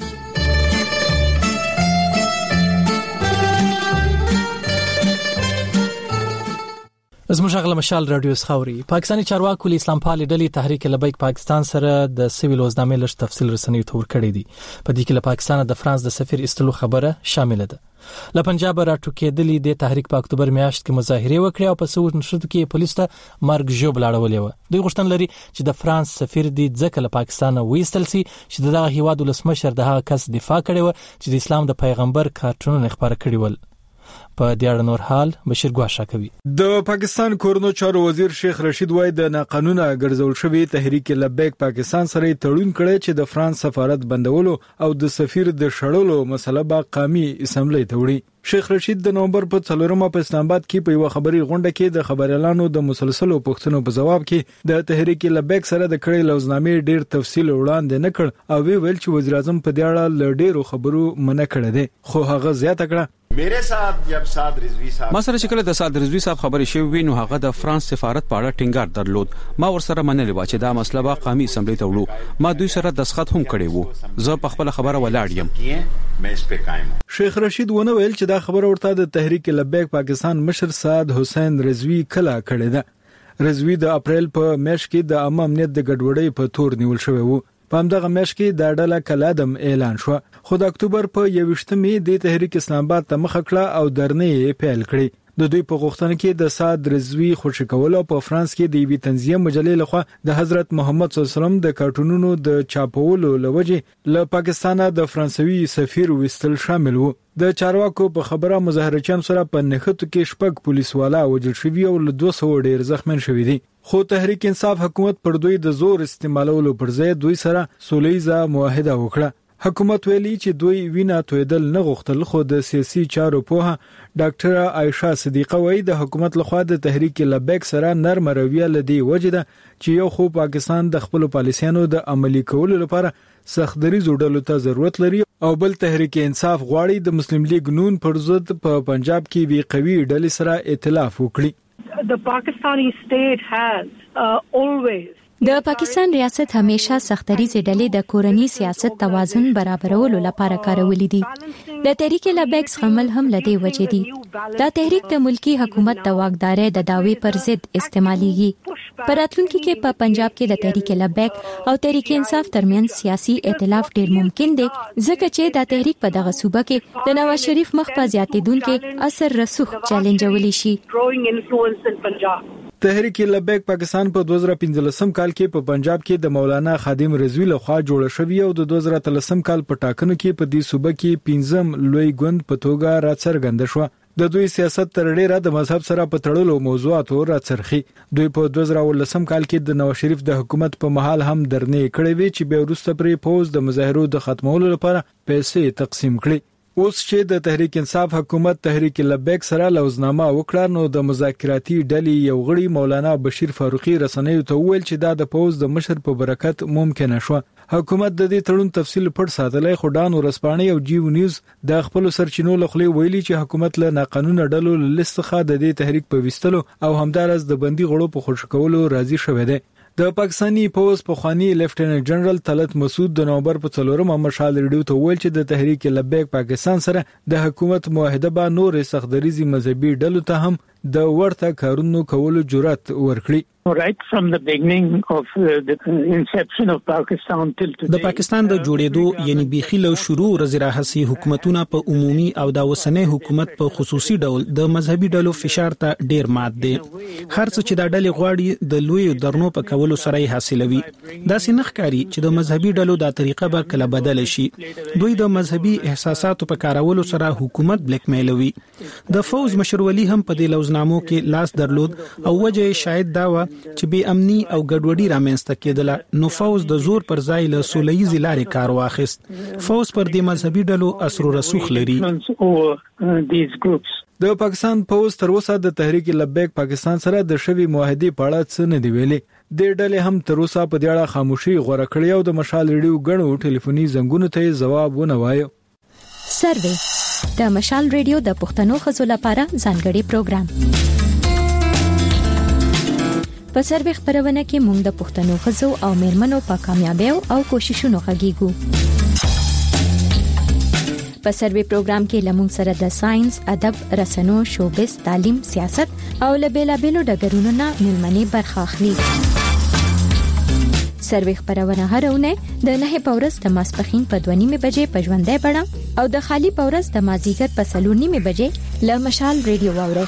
زموږ غل مشال رادیو خاوري پاکستاني چارواکو له اسلام پالي ډلې تحریک لبیک پاکستان سره د سیویل وزنامې لږ تفصیل رسنۍ تور کړی دي. په دې کې له پاکستان د فرانس د سفیر استلو خبره شامل ده. له پنجاب راټوکېدلې د تحریک په اکتوبر میاشت کې مظاهره وکړه او په سوت نشد کې پولیس ته مرګ ژوب لاړولې و. دوی غوښتن لري چې د فرانس سفیر د ځکه له پاکستان وېستل سي چې دغه هیواد ولسمشر دغه کس دفاع کړي و چې د اسلام د پیغمبر کارټونونه خبره کړي ول. په دیار نور حال بشیر ګواښه کوي. د پاکستان کورنو چارو وزیر شیخ رشید وای د ناقانونه ګرځول شوی تحریک لبیک پاکستان سره تړون کړی چې د فرانس سفارت بندولو او د سفیر د شړلو مسله با قومي اسمبلی ته وړي. شیخ رشید د نومبر په 4 په اسلام آباد کې په یو خبري غونډه کې د خبريالانو د مسلسلو پوښتنو په جواب کې د تحریک لبیک سره د کړي لوزنامې ډیر تفصیل وړاندې نه کړ او ویل چې وزیر اعظم په دې اړه لډیرو خبرو منع کړی دی. خو هغه زیاته کړه میرے صاحب جب سعد رضوی صاحب ما سره شکل د سعد رضوی صاحب خبرې شوی وینو هغه د فرانس سفارت په اړه ټینګار درلود. ما ورسره منلې و چې دا مسله به قومي اسمبلی ته وړو. ما دوی سره دسخط هم کړی وو. زه په خپل خبره ولاړ یم. شیخ رشید ونه ویل چې دا خبره ورته د تحریک لبیک پاکستان مشر سعد حسین رضوی کله کړی ده. رضوی د اپریل په میاشت کې د عام امنیت د ګډوډۍ په تور نیول شوی وو. په همدغه میاشت کې د ډله کلادم اعلان شو. خو د اکتوبر په 21مې د تحریک اسلام آباد ته مخ کړه او درنې پیل کړې. د دوی په غوښتنه کې د سعد رضوی خوشی کول او په فرانس کې د وی تنظیم مجلې لخوا د حضرت محمد صلی الله علیه وسلم د کارټونونو د چاپولو لوجه له پاکستانه د فرانسوي سفیر وستل شامل وو. د چارواکو په خبره مظاهرچیان سره په نخښتو کې شپږ پولیس والا وژل شوی او له 200 ډیر زخمین شوی دي. خو تحریک انصاف حکومت پر دوی د زور استعمالولو پر ځای دوی سره سولېزه معاهده وکړه. حکومت ویلي چې دوی وینا تویدل نه غوښتل. خو د سیاسي چارو په ډاکټر عائشه صدیقه وایي د حکومت لخوا د تحریک لبیک سره نرم رویه لدی وجده چې یو خو پاکستان د خپل پالیسیانو د عملی کولو لپاره سختدري جوړولو ته ضرورت لري او بل تحریک انصاف غواړي د مسلم لیگ نون پر ضد په پنجاب کې وی قوي ډلې سره ائتلاف وکړي. The Pakistani state has always د پاکستان ریاست همیشه سختریزې ډلې د کورنی سیاست توازن برابرولو لپاره کارولې دي. د تحریک لبیک عمل هم لدی وجې دي. دا تحریک د ملکی حکومت د واکدارۍ د داوی پر ضد استعماليږي. په راتلونکي کې په پنجاب کې د تحریک لبیک او تحریک انصاف ترمنځ سیاسي ائتلاف ډیر ممکن دی ځکه چې دا تحریک په دغه صوبه کې د نواز شریف مخ په زیاتېدونکو اثر رسوخ چیلنجولې شي. تحریک لبیک پاکستان په 2015 کال کې په پنجاب کې د مولانا خادم رضوی لخوا جوړ شوی او د 2013 کال په ټاکنو کې په دې صوبه کې 15 لوی ګوند په توګه راڅرګند شو. د دوی سیاست تر ډیره د مذهب سره په تړلو موضوعاتو راڅرخي. دوی په 2019 کال کې د نواز شریف د حکومت په محل هم درنې کړې وی چې به وروسته پرې پوز د مظاهرو د ختمولو لپاره پیسې تقسیم کړي. اوس چې د تحریک انصاف حکومت تحریک لبیک سره لوزنامه وکړه نو د مذاکراتي ډلې یو غړي مولانا بشیر فاروقي رسنیو ته ویل چې دا د پوز د مشر په برکت ممکن شو. حکومت د دې تړون تفصیل پټ ساتلای. خو ډان ورسپانې او جیو نیوز د خپل سرچینو لخوا ویلي چې حکومت له ناقانونه ډلو لستخه د دې تحریک په وستلو او همدارس د بندي غړو په خوشی کولو راضي شوه دی. د پاکستانی پوز پخوانی لیفټیننټ جنرال طلعت مسعود د نومبر په 4 مشال ریډیو ته ویل چې د تحریک لبیک پاکستان سره د حکومت معاهده به نور سختدریزي مذهبي ډلو ته هم د ورته کارونو کولو جرأت ورکړي. Right from the beginning of the inception of Pakistan till today. د پاکستان د جوړېدو یعنی بیخي له شروع رزراحسي حکومتونه په عمومي او د وسنۍ حکومت په خصوصي ډول د مذهبي ډلو فشار ته ډیر مات دي. هر څه چې د ډلې غواړي د لوی درنو په کولو سره حاصلوي. دا سینخ کاری چې د مذهبي ډلو د طریقه به کله بدل شي. دوی د مذهبي احساساتو په کارولو سره حکومت بلیک میلوي. د فوز مشرولي هم په دې لوزنامو کې لاس درلود او وجه شاید دا و چې به امني او ګډوډي رامنځته کېدله. نو فوز د زور پر ځای له سولهییزې لارې کار واخیست. فوز پر دې مذهبي ډلو اثر و رسوخ لري. د پاکستان پوز تر اوسه د تحریک لبیک پاکستان سره د شوی معاهدې په اړه څه نه دی ویلي. د ډلې هم تر اوسه په دې اړه خاموشي غوړه کړې او د مشال ریډیو غنو ټلیفوني زنګونو ته جواب ونه وایو. سروې د مشال ریډیو د پښتنو خزو لپاره ځانګړي پروګرام. په سروې خبرونه کې موږ د پښتنو خزو او میرمنو په کامیابیو او کوششونو غږیږو. په سروې پروګرام کې لمون سره د ساينس، ادب، رسنو، شوبز، تعلیم، سیاست او لبیلابیلو ډګرونو نه ملمنې برخه اخلي. سروې خبرونه هرونه د 9 پورس د ماسپخین په 2:30 بجې په ژوندۍ بڼه او د خالی پورس د مازیګر په 4:30 بجې له مشال ریډیو واوري.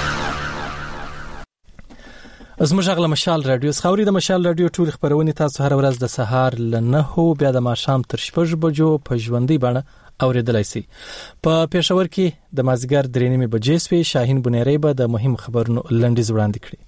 زموږ غل مشال رادیو خوري د مشال رادیو ټول خبرونه تاسو هر ورځ د سهار ل 9 بیا د ماښام تر 6 بجو په ژوندۍ بڼه اوریدلای شئ. په پېښور کې د مازیګر 3:30 بجې سوي شاهین بنيري به د مهم خبرونو لنډیز وړاندې کړي.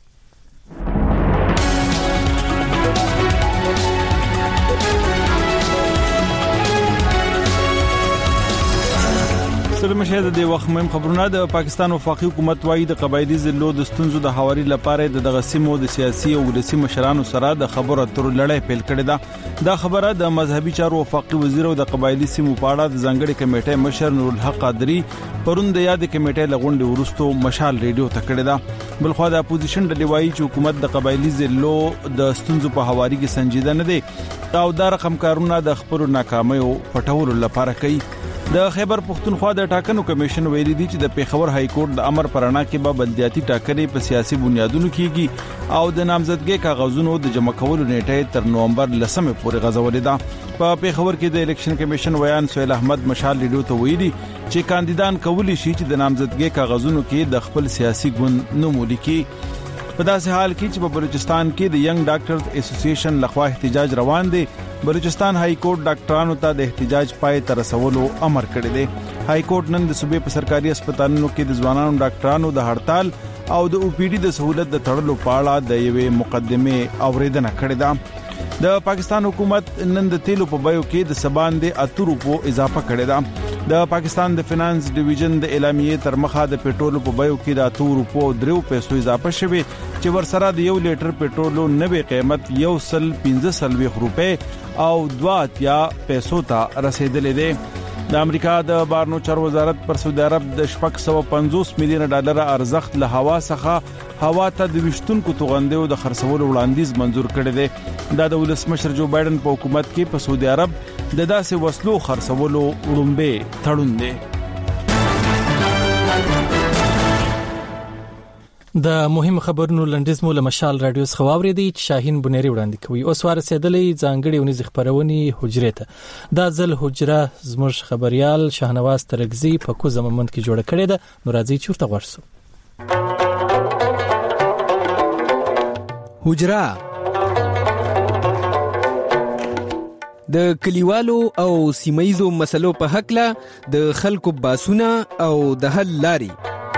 سلام شه د وخت مهم خبرونه. د پاکستان وفاقي حکومت وايي د قبایلی ضلعو د ستونزو د حواري لپاره د غسیمو د سیاسي او ولسی مشرانو سره د خبرو اترو لړۍ پیل کړې ده. دا خبره د مذهبي چارو وفاقي وزیر او د قبایلی سیمو په اړه د ځنګړي کمیټې مشر نور الحق قادری پرون د یاد کمیټې لغونډې ورستو مشال ریډیو ته کړې ده. بلخو د اپوزیشن ډلې وايي چې حکومت د قبایلی ضلعو د ستونزو په حواري کې سنجیده نه دی او دا رقم کارونه د خبرو ناکامۍ او پټولو لپاره کوي. د خیبر پختونخوا د ټاکنو کمیشن ویلي دی چې د پیښور های کورټ د امر پرانا کې به بلدیاتي ټاکنې په سیاسي بنیادونو کېږي او د نامزدګۍ کاغذونو د جمع کولو نیټه تر نومبر 10 پورې غځولې ده. په پیښور کې د الیکشن کمیشن ویان سهیل احمد مشال ریډیو ته ویلي چې کاندیدان کولی شي چې د نامزدګۍ کاغذونو کې د خپل سیاسي ګوند نوم ولیکي. په داسې حال کې چې په بلوچستان کې د ینګ ډاکټرز اسوسییشن لخوا احتجاج روان دی، بلوچستان های کورټ ډاکټرانو ته د احتجاج پای تر رسولو امر کړی دی. های کورټ نن د صوبې په سرکاري هسپتالونو کې د ځوانانو ډاکټرانو د هړتال او د او پی ډي د سہولت د تړلو په اړه د یوې مقدمه اوریدنه کړې ده. د پاکستان حکومت نن د تیلو په بیو کې د سبان د 8 روپو اضافه کړې ده. د پاکستان د فینانس ډیویژن د اعلامیې تر مخه د پېټرولو په بیو کې د 8 روپو 3 پیسو اضافه شوه چې ورسره د 1 لیټر پېټرولو نوې قیمت 115 روپے او 2 پیسو ته رسیدلې ده. د امریکا د بارنو چارو وزارت پر سعودي عرب د 650 میلیون ډالر ارزښت له هوا څخه هوا ته د وشتونکو توغندیو د خرڅولو وړاندیز منزور کړی دی. دا د ولسمشر جو بایدن په حکومت کې په سعودي عرب د داسې وسلو خرڅولو وړاندې تړون دی. د مهم خبرونو لنډیز مو له مشال رادیو څخه واوریدي چې شاهین بنيري وړاندې کوي. اوس ورسېدلې ځانګړي ونیز خبرونه حجره ته. دا ځل حجره زموږ خبريال شاهنواز ترګزي په کوزه مومند کې جوړه کړې ده. نو راځي چورته ورسو. حجره د کلیوالو او سیمایزو مسلو په حق له د خلکو باسونه او د حل لاري.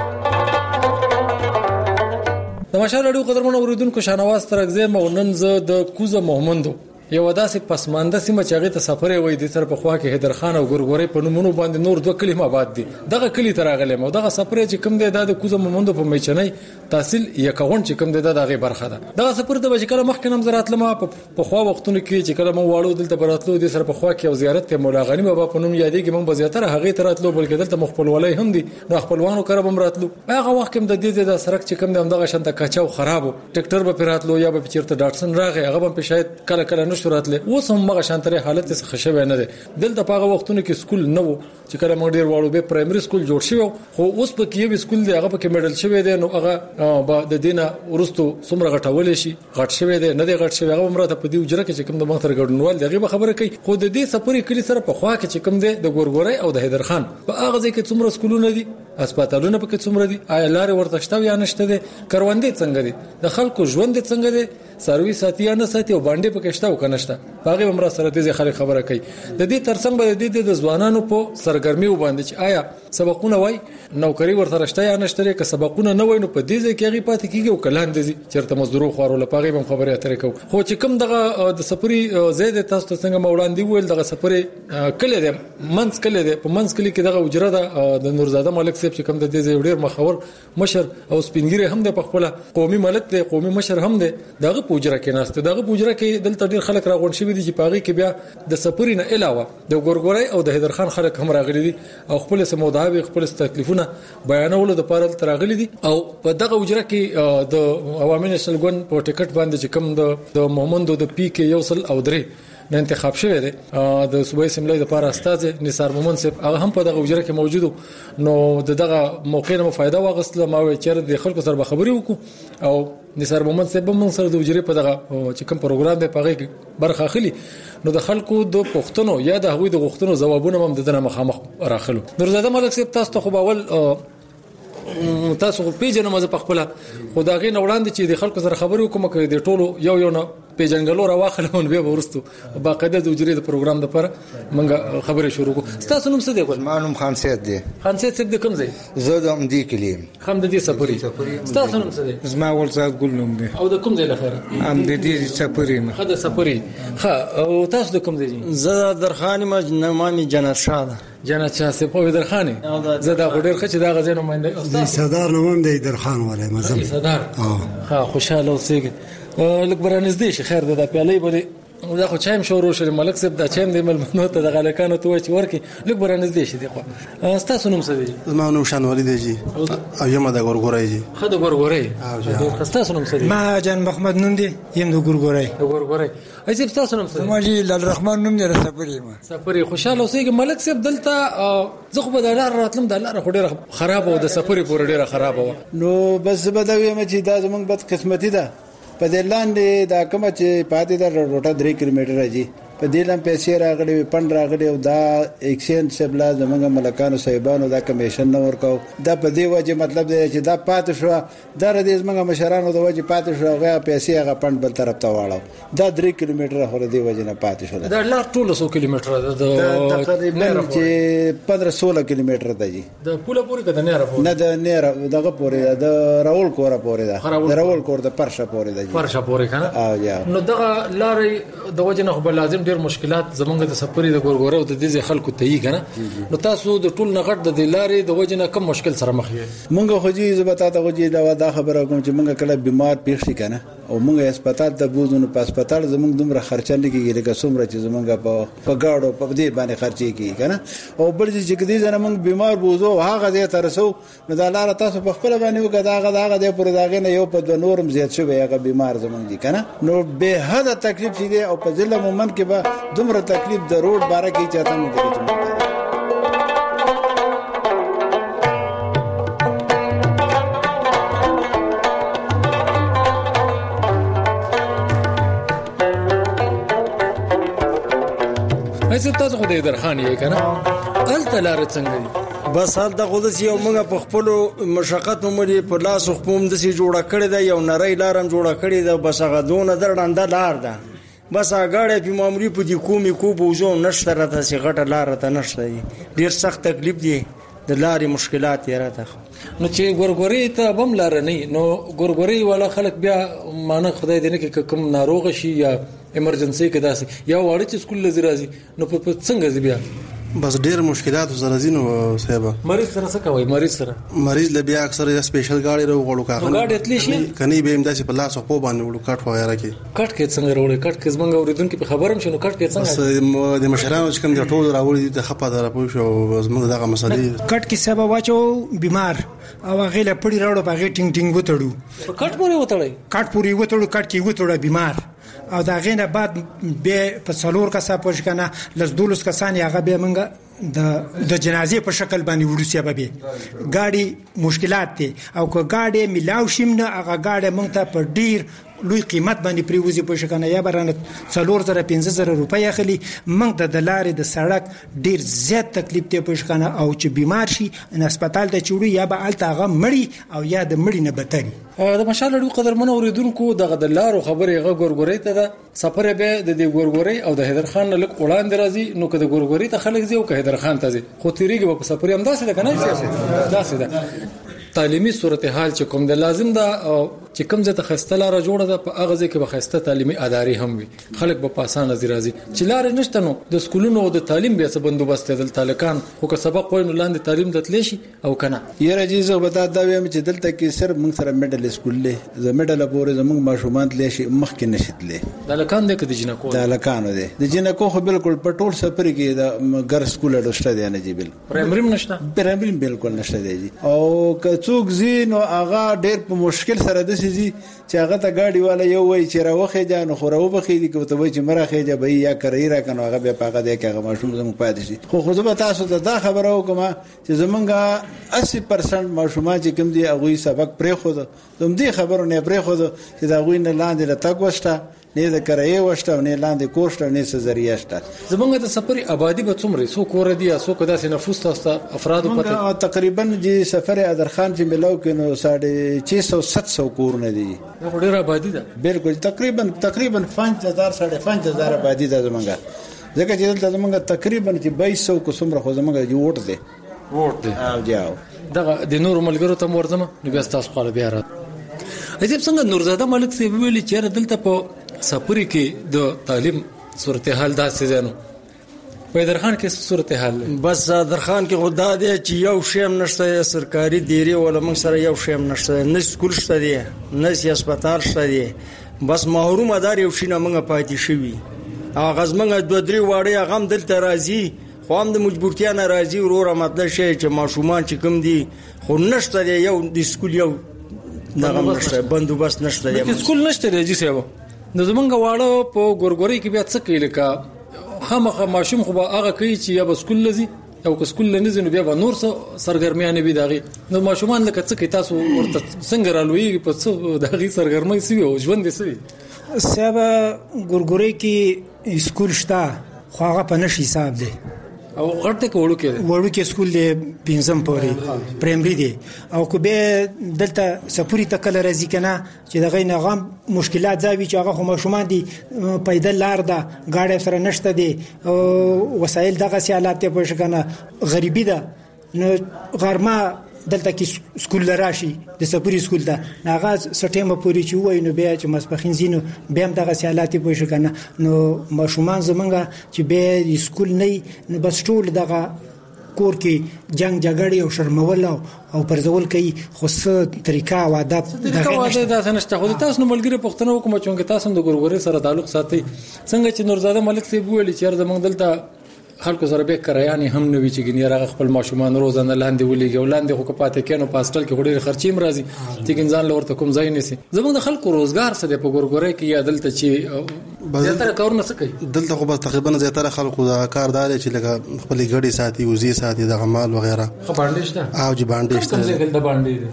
د مشال رادیو قدرمن اوریدونکو شاهنواز ترګزي مونن زه د کوزه مومندو یو داسې پسمانده سیمه چې هغه ته سفر وي د تر په خوا کې حیدر خان او ګورګوري په نومونو باندې نور دوه کلمه آباد دي. دغه کلی تر غلې مو دغه سفر چې کوم دی د کوزه مومندو په میچنۍ تحصیل یکون چې کوم دی دغه برخه ده. دغه سفر د بشکره مخکې نم زراعت لمه په خوا وختونو کې چې کله مو واړو دلته براتلو د سر په خوا کې او زیارت ته مولا غنی بابا په نوم یادېږي مونږ زیاتره هغه تراتلو بلکې دلته مخبلولای هم دي نو خپلوانو کړه بم راتلو. هغه وخت کې د دې د سرک چې کوم دی دغه شنته کاچاو خرابو ټریکټر به پیراتلو یا به چیرته ډاټسن راغی هغه به شاید کله کله نشو راتله. اوس مغه شانتري حالت څخه شوی نه ده. دلته پاغه وختونو کې سکول نه وو چې کله موږ ډیر واړو به پرایمري سکول جوړ شوی خو اوس په کې یو سکول دی هغه په کې میډل شوی دی نو هغه د دینه ورستو څومره غټول شي غټ شوی دی نه دی غټ شوی هغه مرته په دې وجره کې چې کوم د مختر ګډونوال دغه خبره کوي خو د دې سفرې کلی سره په خوا کې چې کوم دی د ګورګوري او د حیدر خان په هغه ځای کې څومره سکولونه دي هسپتالونه پکې څومره دي آیا لارې ورته شته یا نشته دي کروندې څنګه دي د خلکو ژوند څنګه دي سروي ساتي یا نه ساتي او باندې پکې شته او کنهشته هغه عمر سره دې خلک خبره کوي. د دې ترڅنګ به د ځوانانو په سرګرمي وباندې چې آیا سبقونه وای نوکری ورته شته یا نشته که سبقونه نه وای نو په دې ځای کې هغه پاتې کیږي او کلان دي چیرته مزدورو خورو لپاره هم خبره اترې کو خو چې کوم دغه د سفري زید تاسو ته څنګه مولانا دی ویل دغه سفري کله دې منځ کله دې په منځ کله کې دغه اجره د نورزاده ملک صاحب چې کوم د دې ډیر مخور مشر او سپینګری هم د خپل قومي ملک دی قومي مشر هم دی دغه پوجره کې ناشته دغه پوجره کې دلته ډیر خلک راغون شوی دي چې پاغي کې بیا د سفري نه علاوه د ګورګوري او د حیدر خان خلک هم راغلي دي او خپل سموداوي خپل تکلیفونه بیانولو د پاره تراغلي دي او په دغه اجره کې د عوامي نشلګون په ټیکټ باندې چې کوم د مومندو د پی کې یو سل او درې نه انتخاب شوی دی د صوبایي اسمبلی لپاره استاد نثار مومن صاحب هغه هم په دغه وجره کې موجود نو دغه موقع نه فائدہ واغستله ما وی چیرې د خلکو سره خبري وکړو او نثار مومن صاحب هم سره د وجره په دغه چې کوم پروګرام دی په هغه برخه اخلي نو د خلکو د پښتنو یا د هغوی د غوښتنو ځوابونه هم دغه مخامخ راخلو نورزاده ملک صاحب تاسو ته خو باول تاسو په پیژنه مزه په خپل خدایغې نوړاندې چې د خلکو سره خبرې وکم کوي د ټولو یو نه پیژنګلو راواخلون به ورستو باقاعده د وجري د پروګرام لپاره موږ خبرې شروع کوو تاسو نوم څه دی معلوم خان سید دی خان سید څه د کوم ځای زه د امدی کلیم خام د دې سفري تاسو نوم څه دی زما ولزاد ګل نوم دی او د کوم ځای لخره ام د دې سفري نه خدای سفري او تاسو د کوم ځای زه درخاني مجنمامي جنت شاه جنت شاه سه په درخاني زه دا غډیر خچ دا غزنه مې د صدر نوم دی درخان ولای مزه صدر ها خوشاله اوسېږي لکه برانزدې شي خیر د پیالې بلې دا خو چایم شروع شول ملک صاحب دا چایم دی ملمنو ته د غلکانو ته وچ ورکی لکه برانزدې شي دی خو تاسو نوم څه دی زما نوم شانوالي دی جی او یم د ګورګورای جی خد ګورګورای او تاسو نوم څه دی ما جان محمد نوم دی یم د ګورګورای ایسه تاسو نوم څه دی ما جی لال رحمان نوم دی سفری ما سفری خوشاله اوسېږي ملک صاحب دلته زه خو به د لار راتلم د لار خو ډیره خراب او د سفری پور ډیره خراب و نو بس بدوي مې چې دا زمونږ بد قسمتي ده په دې لاندې دا کوم چې پاتې دا روټه 3 کیلومتر راځي په دې لم پیسې راغلي پند راغلي او دا ایکسچینج سبلا زمونږ ملکانو صاحبانو دا کمیشن نه ورکاو دا په دې وجه مطلب دی چې دا پاتې شو دا د زمونږ مشرانو د وجه پاتې شو هغه پیسې هغه پند بل طرف ته واړو دا 3 کیلومتر هغه دې وجه نه پاتې شو دا لار ټول 100 کیلومتر ده تقریبا چې 15-16 کیلومتر ده جی د پوله پورې کده نه راپور نه د نه دغه پورې د راول کوره پورې ده د راول کور د پرشه پورې ده پرشه پورې کنه او یا نو دغه لارې د وجه نه خو لازم ډیر مشکلات زمونږ د سفرې د ګورګورې او د دې خلکو ته یې کنه نو تاسو د ټول نغټ د لارې د وجه نه کم مشکل سره مخ یې مونږ خو جی زبتا ته خو جی دا خبره کوم چې مونږ کله بیمار پیښ شي کنه او مونږ هسپتال ته بوزو په هسپتال زمونږ دومره خرچه نه کیږي لکه څومره چې زمونږ په گاډو په دې باندې خرچي کیږي کنه او بل چې کدي زنه مونږ بیمار بوزو هغه دې ترسو نو دا لار تاسو په خپل باندې وکړه هغه دې پر داغه نه یو په د نورم زیات شوی هغه بیمار زمونږ دي کنه نو به حد تکلیف شي دی او په ځله مومن کې به دومره تکلیف د روډ باره کې چاته نه دی ایسه تاسو خو دې درخاني یې کنه الته لار څنګه دی بس حال د خودس یو موږ په خپل مشقت عمرې په لاس خپوم د سي جوړه کړی دا یو نری لارم جوړه کړی دا بس هغه دونه درنده لار ده بس هغه په معمولی په دې کومي کو بوزو نشته راته سي غټه لار ته نشته ډیر سخت تکلیف دی د لارې مشکلات یې راته نو چې ګورګورې ته بم لار نه نو ګورګورې ولا خلک بیا مانه خدای دې نه کې کوم ناروغ شي یا ایمرجنسي کې داسي یا وړي چې سکول لزی راځي نو په څنګه بیا بس ډیر مشکلات سره زینو صاحب مریض سره څه کوي مریض له بیا اکثر سپیشل گاډي وروړو کاغه گاډي اتلی شي کني به امداسي په لاس خو باندې وړو کټ وغیرہ کې کټ کې څنګه وروړي کټ کې زمونږ اوریدونکو په خبرم شنو کټ کې څنګه د مشرانو چې کوم د ټول راوړي د خپه در پوه شو زمونږ دغه مسلې کټ کې سبب واچو بیمار او هغه له پړی راوړو په هغه ټینګ ټینګ وتړو کټ پورې وتړي کټ کې وتړو بیمار او دا غینه بعد به په څلور کسه پوښ کنه لز دولس کسان هغه به منګه د جنازې په شکل باندې ورسیا به ګاډي مشکلات دي او که ګاډي ملاو شیم نه هغه ګاډي مونږ ته په ډیر لوی قیمت باندې پریوزي په شکنه یا برانه 4000-5000 روپۍ اخلي موږ د لارې د سړک ډیر زیات تکلیف ته په شکنه او چې بیمار شي ان هسپتال ته چوړي یا به الته هغه مړی او یا د مړی نه بتري د مشال لوی قدرمن اوریدونکو دغه د لارو خبره هغه ګورګورې ته ده سفر به د دې ګورګورې او د حیدر خان لک وړاندې راځي نو که د ګورګورې ته خلک زیو که حیدر خان ته زی خو تیریږي په سفر هم داسې ده کنه داسې ده تعلیمي صورتحال چې کوم د لازم ده چې کوم ځای ته خسته لار جوړه ده په هغه ځای کې به خسته تعلیمي ادارې هم وي خلک به پاسانه راځي چې لار نشته نو د سکولونو او د تعلیم بیا څه بندوبست دل تالکان خو که سبق وای نو لاندې تعلیم دتلی شي او کنه یره جیزه بتا دا ویم چې دلته کې صرف موږ سره میډل سکول له ز میډل پورې زموږ ماشومان تلی شي مخ کې نشیدلې دالکان د کدي جنکو دالکان دي د جنکو خو بالکل په ټول سفر کې د ګر سکول اډوسته دی نه جی بل پرایمري نشته پرایمري بالکل نشته دی او که څوک زین او هغه ډېر په مشکل سره د داسې دي چې هغه ته ګاډي والا یو وایي چې راوخې جا نو خو راوبخې دي که ته وایي چې مرخې جا به یا کرایي راکنو هغه بیا په هغه دی کې هغه ماشوم زموږ پاتې شي. خو زه به تاسو ته دا خبره وکړم چې زمونږ 80% ماشومان چې کوم دي هغوی سبق پرېښود، همدې خبرو نه پرېښود چې د هغوی نه لاندې له تګ وشته، نه د کرایې وشته او نه لاندې کور شته، نه څه ذریعه شته. زمونږ د سفر آبادی به څومره څو کور دي یا څو داسې نفوس تاسو افراد پته؟ تقریبا د سفر ادرخان چې ملاو کې نو 600-700 کور نه دي. دا ډېر آبادی ده. بالکل تقریبا 5000 آبادی ده زمونږ، ځکه چې دلته زمونږ تقریبا 2200 کو څومره خو زمونږ ووټ دی. او جاو دغه د نور ملګرو ته ورځم نو بیا تاسو خپل بیا را عجیب څنګه نورزاده ملک سی ویلي چې دلته په سپری کې د تعلیم صورتحال داسې ځانو په درخان کې صورتحال بس درخان کې خدا دې چې یو شیم نشته سرکاري دیری ولا موږ سره یو شیم نشته، نه سکول شته دی نه هسپتال شته دی، بس محروم دار یو شینه موږ پاتې شوی. هغه زمونږ 2-3 واړې هغه هم دلته راځي خو هم د مجبورتیا نه راځي وروره مطلب شي چې ماشومان چې کوم دي خو نشته دی یو د سکول یو دغه نشته بندوبست نشته دی سکول نشته دی. جی صاحب نو زمونږ واړه په ګورګوري کې بیا څه کوي لکه خامخا ماشوم خو هغه کوي چې یا به سکول لذي او که سکول نه نو بیا به نور سرګرمیانه بي داغي نو ماشومان لکه څه کوي تاسو ورته څنګه رالوي په څه داغي سرګرمي سوي او ژوند دي سوي؟ صاحب ګورګوري کې سکول شته خو هغه په نشي حساب دی او غړته وړو کې سکول دی 5م پورې پرایمري دی او کو به دلته سپوري تکل راځي کنه چې دغه نه غم مشکلات ځاوي چې هغه خو ماشومان دي پیدل لار ده گاډي سره نشته دي وسایل دغه سیالات په شکنه غریبي ده نو غرمه دلته کې سکول راشي د سپوري سکول ده هغه سټیمه پوری چې وای نو بیا چې مسپخین زینو بیا هم دغه سیالات په شکنه نو ماشومان زمونږ چې به سکول نه نو بس ټول دغه کور کې جنگ جګړې او شرمول او پرځول کوي خو څه طریقه او ادب دغه نشته. خو تاسو نو ملګری پښتنو کوم چې تاسو د ګورګوري سره تعلق ساتي څنګه چې نورزاده ملک سی ویل چې زمونږ دلته خلکو سره به کرایانی هم نوې چې ګنیر خپل ماشومان روزانه لاندې ولېږي لاندې خو پاتې کینو پاستل کې وړي خرچې مرضی چې ګنځان لورته کوم ځای نسی. زمونږ د خلکو روزګار سره په ګورګوري کې یا دلته چې زیاتره کارونه څه کوي دلته خو بس تقریبا زیاتره خلکو دا کار دار چې لکه خپل ګړې ساتي وزي ساتي د غمال وغیرہ خو باندې شته او جی باندې شته څنګه د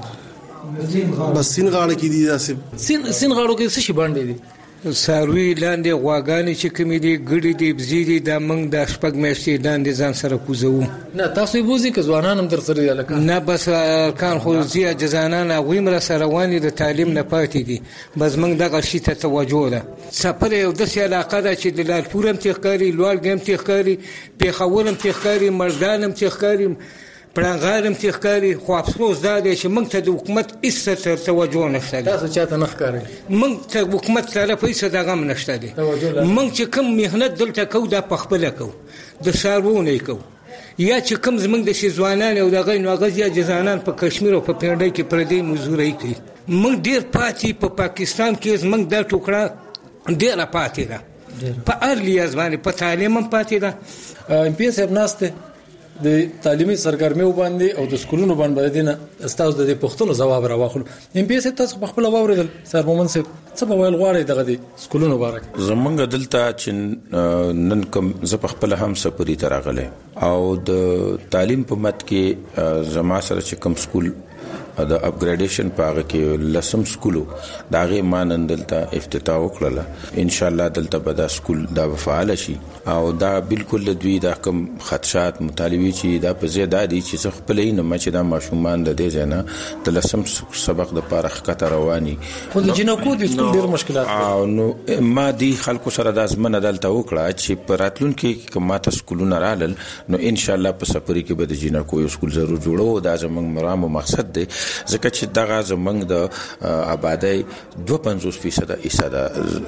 باندې بس سین غاړه کې دي داسې سین غاړو کې څه شي باندې دي ساروی لاندې غواګانی چې کومې دي ګړې دي بزيدي د منګ د شپږ میاشتې لاندې ځان سره کوزو نه تاسو بوزي که ځوانان هم در سره دي لکه نه بس کان خو زیه جزانان غویمره سره وانی د تعلیم نه پاتې دي بس منګ دغه شی ته توجه ده. سفر یو د سې علاقه ده چې د لالپور هم تخکاری لوړ ګم تخکاری پیښور هم تخکاری مردان هم تخکاری پړنګارم تخکاری خو افسوس دا دی چې موږ ته د حکومت هیڅ توجه نشته. تاسو چاته نه ښکاري موږ ته حکومت سره پیسې دغه نشته دي. موږ چې کوم مهنت دلته کو دا پخپل کو د شارونه کو یا چې کوم زمونږ د شیزوانان او دغه نوغز یا جزانان په کشمیر او په پیړۍ کې پردي مزوري کوي. موږ ډیر پاتې په پاکستان کې زمونږ د ټوکړه ډیر پاتې ده په ارلی ازمانه په تعلیم هم پاتې ده. ام پی اس ابناسته د تعلیمي سرګرمیو باندې او د سکولونو باندې دینه استاد د پښتنو جواب راوخلو. ام پی اس تاسو په خپل واوریدل سر مومن سه څه په ویل غواړي دغه د سکولونو بارک زمونږ دلته چې نن کوم ز په خپل هم سپری تراغله او د تعلیم په مت کې زما سره چې کوم سکول د اپګریډیشن پاغه کې لسم سکولو داغه مانند دلته افتتاح وکړه ان شاء الله دلته به دا سکول دا فعال شي او دا بالکل دوی دا کوم خدشات مطالبه چې دا په زیاده دي چې خپلې نه مچ دا ماشومان د دې ځنه د لسم سبق د پاره خطر رواني خو د جنکو د سکول ډیر مشکلات او نو ما دي خلکو سره د ازمنه دلته وکړه چې پراتلون کې کماته سکولونه رالل نو ان شاء الله په سپری کې به د جنکو یو سکول ضرور جوړو دا زموږ مرام مقصد دی ځکه چې دغه زمنګ د آبادی 52% ایساده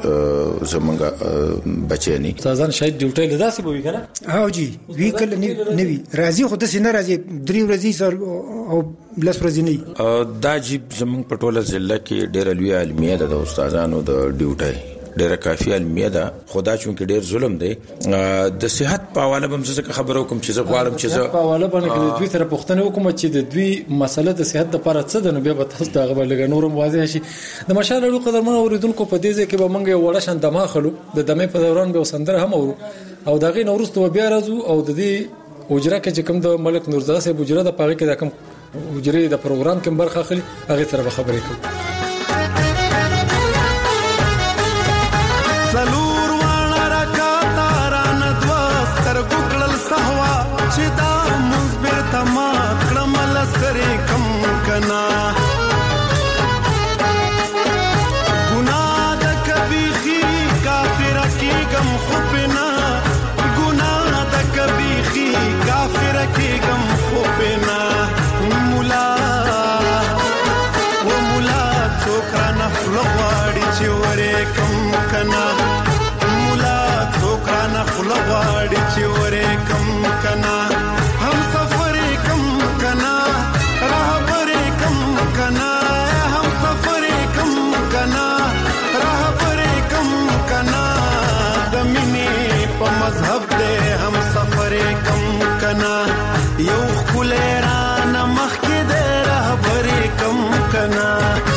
زمنګ بچنی تازه شاید ډیوټي لداسي بوي کنه او جی وی کله نوی راځي خو د سینه راځي درې ورځې سر او بلس ورځې نه دا جی زمنګ پټوله ضلع کې ډېر لوی علمیه د استادانو د ډیوټي ډیره کافي علمیه ده. خدا چونکه ډیر ظلم دی د صحت په حواله به څه خبرو کوم چې زه غواړم چې زه په حواله باندې د دوی سره پوښتنه وکم چې د دوی مسله د صحت لپاره څه ده، نو بیا به تاسو ته غوړ لګ نورم واضح شي. د مشال اړو قدرمن اوریدونکو په دې ځکه به مونږ وړه شان دماغ خلو د دمه په دوران به وسندره هم اورو او دغه نورستو بیا راځو او د دې وجره کې چې کوم د ملک نورزاده صاحب وجره د پاره کې د کوم وجره د پروګرام کې برخه اخلي هغه سره به خبرې کوو. سلور وانا رکاتا ران دوستر ګکړل سهوا چې دا مزبر تما کړمل سره کم کنا ګناه د کبيخي کافر کی غم خوبنا ګناه د کبيخي کافر کی غم خوبنا مولا و مولا څوکرا نفل غواړي چې ورې کم کنا مولا څوکرا نفل غواړي چې ورې کم کنا هم سفر کم کنا رهبر کم کنا هم سفر کم کنا رهبر کم کنا د مینې په مذهب دې هم سفر کم کنا یو خلران مخ کې دې رهبر کم کنا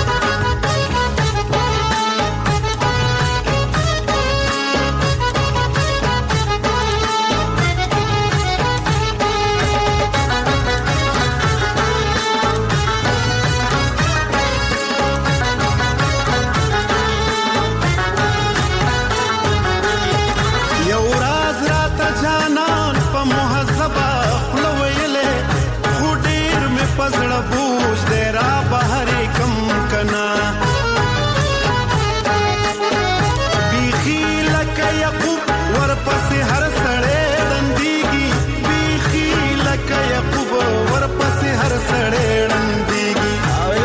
پزړه بوج دې را بهر کم کنا بیخی لکه یعقوب ورپسې هر سړی رندېږي بیخی لکه یعقوب ورپسې هر سړی رندېږي اوی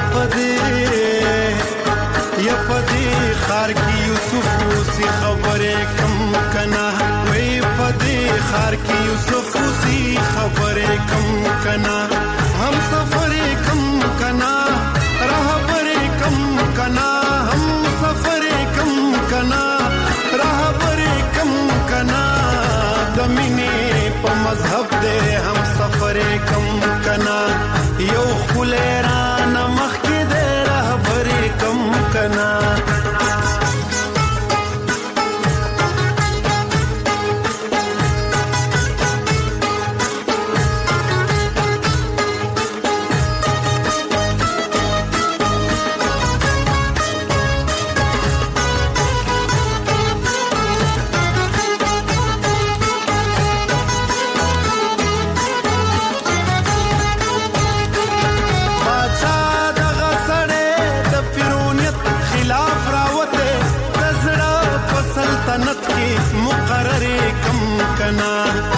پدې خار کې یوسف اوسې خبرې کم کنا وی پدې خار کې یوسف اوسې خبرې کم کنا हम सफर कम कना रहबर कम कना हम सफर कम कना रहबर कम कना दमिने प मजहब दे हम सफर कम कना यो खुलेरान मख के दे रहबर कम कना مقرر کم کنا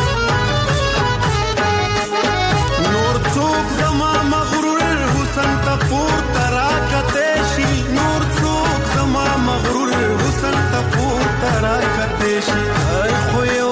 نور څوک زما مغرور حسن ته پور تراکته شي نور څوک زما مغرور حسن ته پور تراکته شي خو یو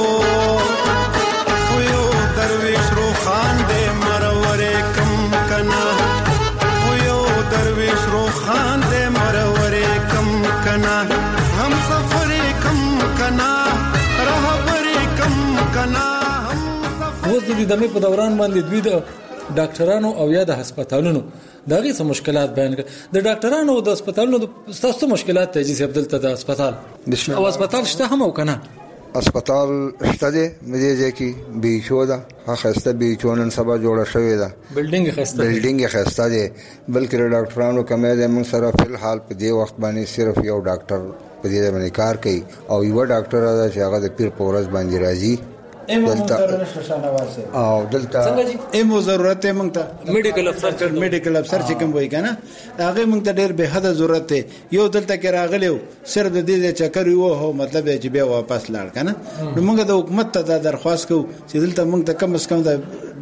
درویش روخان دې مرور کم کنا خو یو درویش روخان دې مرور کم کنا हम सफर कम कना रहबर कम कना اوس د دمه په دوران باندې دوی د ډاکټرانو او یا د هسپتالونو دغه څه مشکلات بیان کړ. د ډاکټرانو او د هسپتالونو ستاسو مشکلات ته چې عبدالته د هسپتال او هسپتال شته هم او کنه هسپتال شته دی مې ځکه بیچو دا خاصه بیچونن سبا جوړه شوې ده بلډینګ خاصه دی بلکې ډاکټرانو کمه ده موږ سره په حال په دې وخت باندې صرف یو ډاکټر په دې باندې کار کوي او یو ډاکټر دا چې هغه د پیر پورز باندې راځي دلته او دلته ایمو ضرورت موږ ته میډیکل افسر چې کوم وای کنه هغه موږ ته ډېر به حد ضرورت دی. یو دلته کې راغلیو صرف د دې چکر یو هو مطلب چې بیا واپس لاړ کنه نو موږ د حکومت ته درخواست کوو چې دلته موږ ته کم از کم د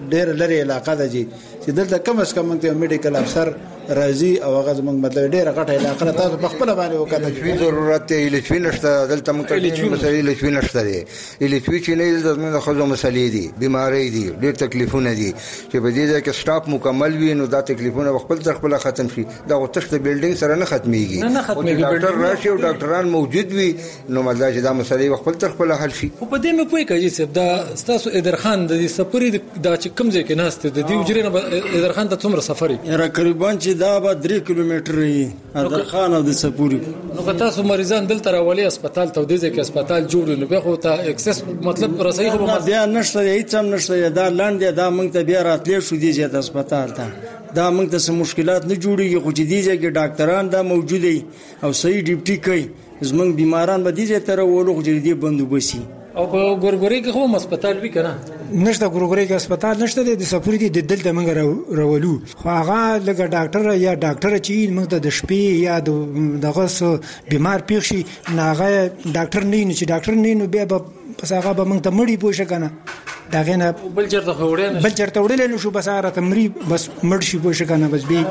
ډېر لري علاقه ده چې دلته کم از کم ته میډیکل افسر راځي او هغه زموږ مطلب ډېر غټه علاقه تاسو په خپل باندې وکړه چې ضرورت دی لچوي نشته دلته موږ ته مسلې لچوي نشته دی لچوي چې نه دلته د خزو مسلې دي بیماری دي ډېر تکلیفونه دي چې په دې ځای کې سټاف مکمل وي نو دا تکلیفونه خپل ختم شي دا تخت بلډینګ سره نه ختميږي ډاکټر راشي او ډاکټران موجود وي نو مطلب چې دا مسلې خپل حل شي. په دې مې پوي کوي چې دا تاسو ادرخان د سفرې دا چې کوم ځای کې ناشته د دې وجرې نه ادرخان ته څومره سفر یې تقریبا چې دا به 3 کیلومتر یې ادرخان او د سپوري نو که تاسو مریضان دلته راولي هسپتال ته د دې کې هسپتال جوړ نو به خو ته اکسس مطلب رسېږي خو بیا نشته هیڅ هم نشته دا لاندې دا موږ ته بیا راتلې شو دي چې هسپتال ته دا موږ ته مشکلات نه جوړيږي خو چې دي چې ډاکټران دا موجود دي او صحیح ډیوټي کوي زمونږ بیماران به دي تر ولو خو دې بندوبسي او په ګورګوري کې خو هسپتال وی کنه نشته ګورګوري کې هسپتال نشته د سفوري دي دلته موږ راولو خو هغه لکه ډاکټر یا ډاکټر چې موږ ته د شپې یا دغه بیمار پیښ شي ناغه ډاکټر نه چې ډاکټر نه بیا پس هغه به موږ ته مړی پوښ کنه دا غنه بل چرته وړل نشو بس هغه تمری بس مړ شي پوښ کنه بس به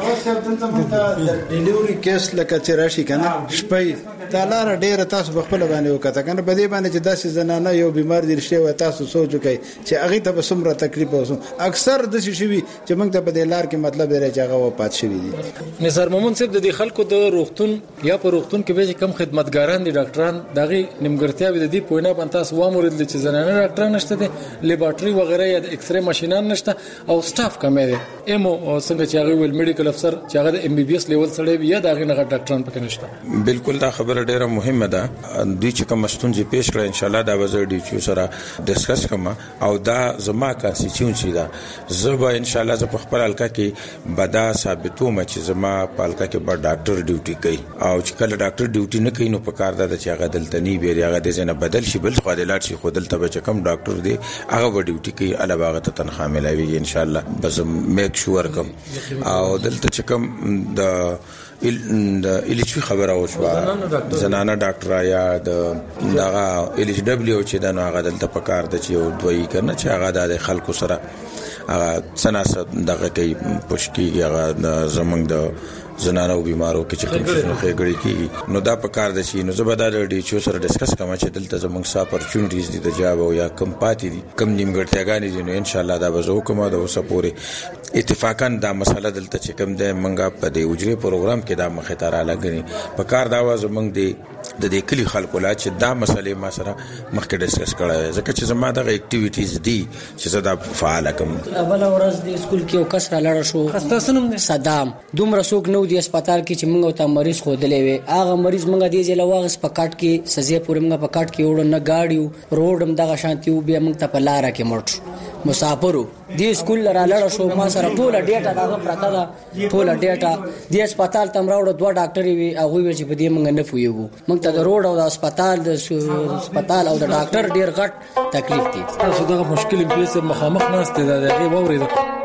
ډیلیوري کیس لکه چې راشي کنه شپې تالار ډیره تاسو خپل باندې وکړه کنه په دې باندې چې داسې زنانه یو بیمار دي رښتیا و تاسو سوچ وکړئ چې هغه ته به څومره تکلیف وسو اکثر د شي چې موږ ته په دې لار کې مطلب دی چې هغه وفات شوی دي. نثار مومن صاحب د دې خلکو د روغتون یا په روغتون کې به کم خدمتګاران دي ډاکټران دغه نیمګړتیا به د دې پوینه باندې تاسو وامرید چې زنانه ډاکټران نشته دي لیبارټري وغیرہ یا د ایکس ری ماشينان نشته او سټاف کم دی ایمو څنګه چې هغه ویل میډیکل افسر چې هغه د ام بي بي اس لیول سره یا دغه نه ډاکټران پکې نشته. بالکل دا خبره ډیره مهمه ده دوی چې کوم ستونزې پیښ کړي ان شاء الله دا وزر ډي چې سره ډیسکس کوم او دا زما کانسټیټیوشن دا زبا ان شاء الله ز په خپل حلقه کې بدا ثابتوم چې زما په حلقه کې بر ډاکټر ډیوټي کوي او چې کله ډاکټر ډیوټي نه کوي نو په کار ده چې هغه دلته نه بیري هغه د ځنه بدل شي بل خو دلات شي خو دلته به کم ډاکټر دی هغه به ډیوټي کوي علاوه ته تنخواه ملوي ان شاء الله بس میک شور کوم او دلته چې کوم د الیچوي خبره وشوه زنانه ډاکټر یا دغه الیچ دبليو چې دا نو هغه دلته په کار د چې یو دوی کنه چې هغه د خلکو سره هغه سناسه دغه کوي پښتي هغه زمنګ د زنانه او بیمارو کې چې کوم څه نه غړي کی نو دا په کار د شي نو زبردار ډي چې سره ډیسکس کوم چې دلته زمنګ سا اپورچونټیز دي د جاب او یا کم پاتې دي کم نیمګړتیاګانې دي نو ان شاء الله دا به زه کومه د وسپوري اتفاقا دا مسله دلته چې کوم د منګه په دې وجري پروګرام کې دا مخه تر علاقه په کار دا واز زمنګ دي د دې کلی خلکو لا چې دا مسلې ما سره مخکې ډیسکس کړه ځکه چې زما د اکټیویټیز دي چې زه دا فعال کوم. اول ورځ د اسکول کې یو کس را لاړ شو خاصه صدام دومره څوک نو دی هسپتال کې چې موږ ته مریض خو دلې وي هغه مریض موږ دی چې لواغس په کاټ کې سزې پورې موږ په کاټ کې وړو نه گاډیو روډ هم دغه شانتي بیا موږ ته په لار کې مړ مسافرو دی اسکول را لاړ شو ما سره ټوله ډیټا دا پراته ده ټوله ډیټا دی هسپتال تم راوړو دوه ډاکټر وي هغه چې په دې موږ نه پویو موږ ته د روډ او د هسپتال او د ډاکټر ډیر غټ تکلیف دي. تاسو دغه مشکل په څیر مخامخ ناشته ده دغه ووري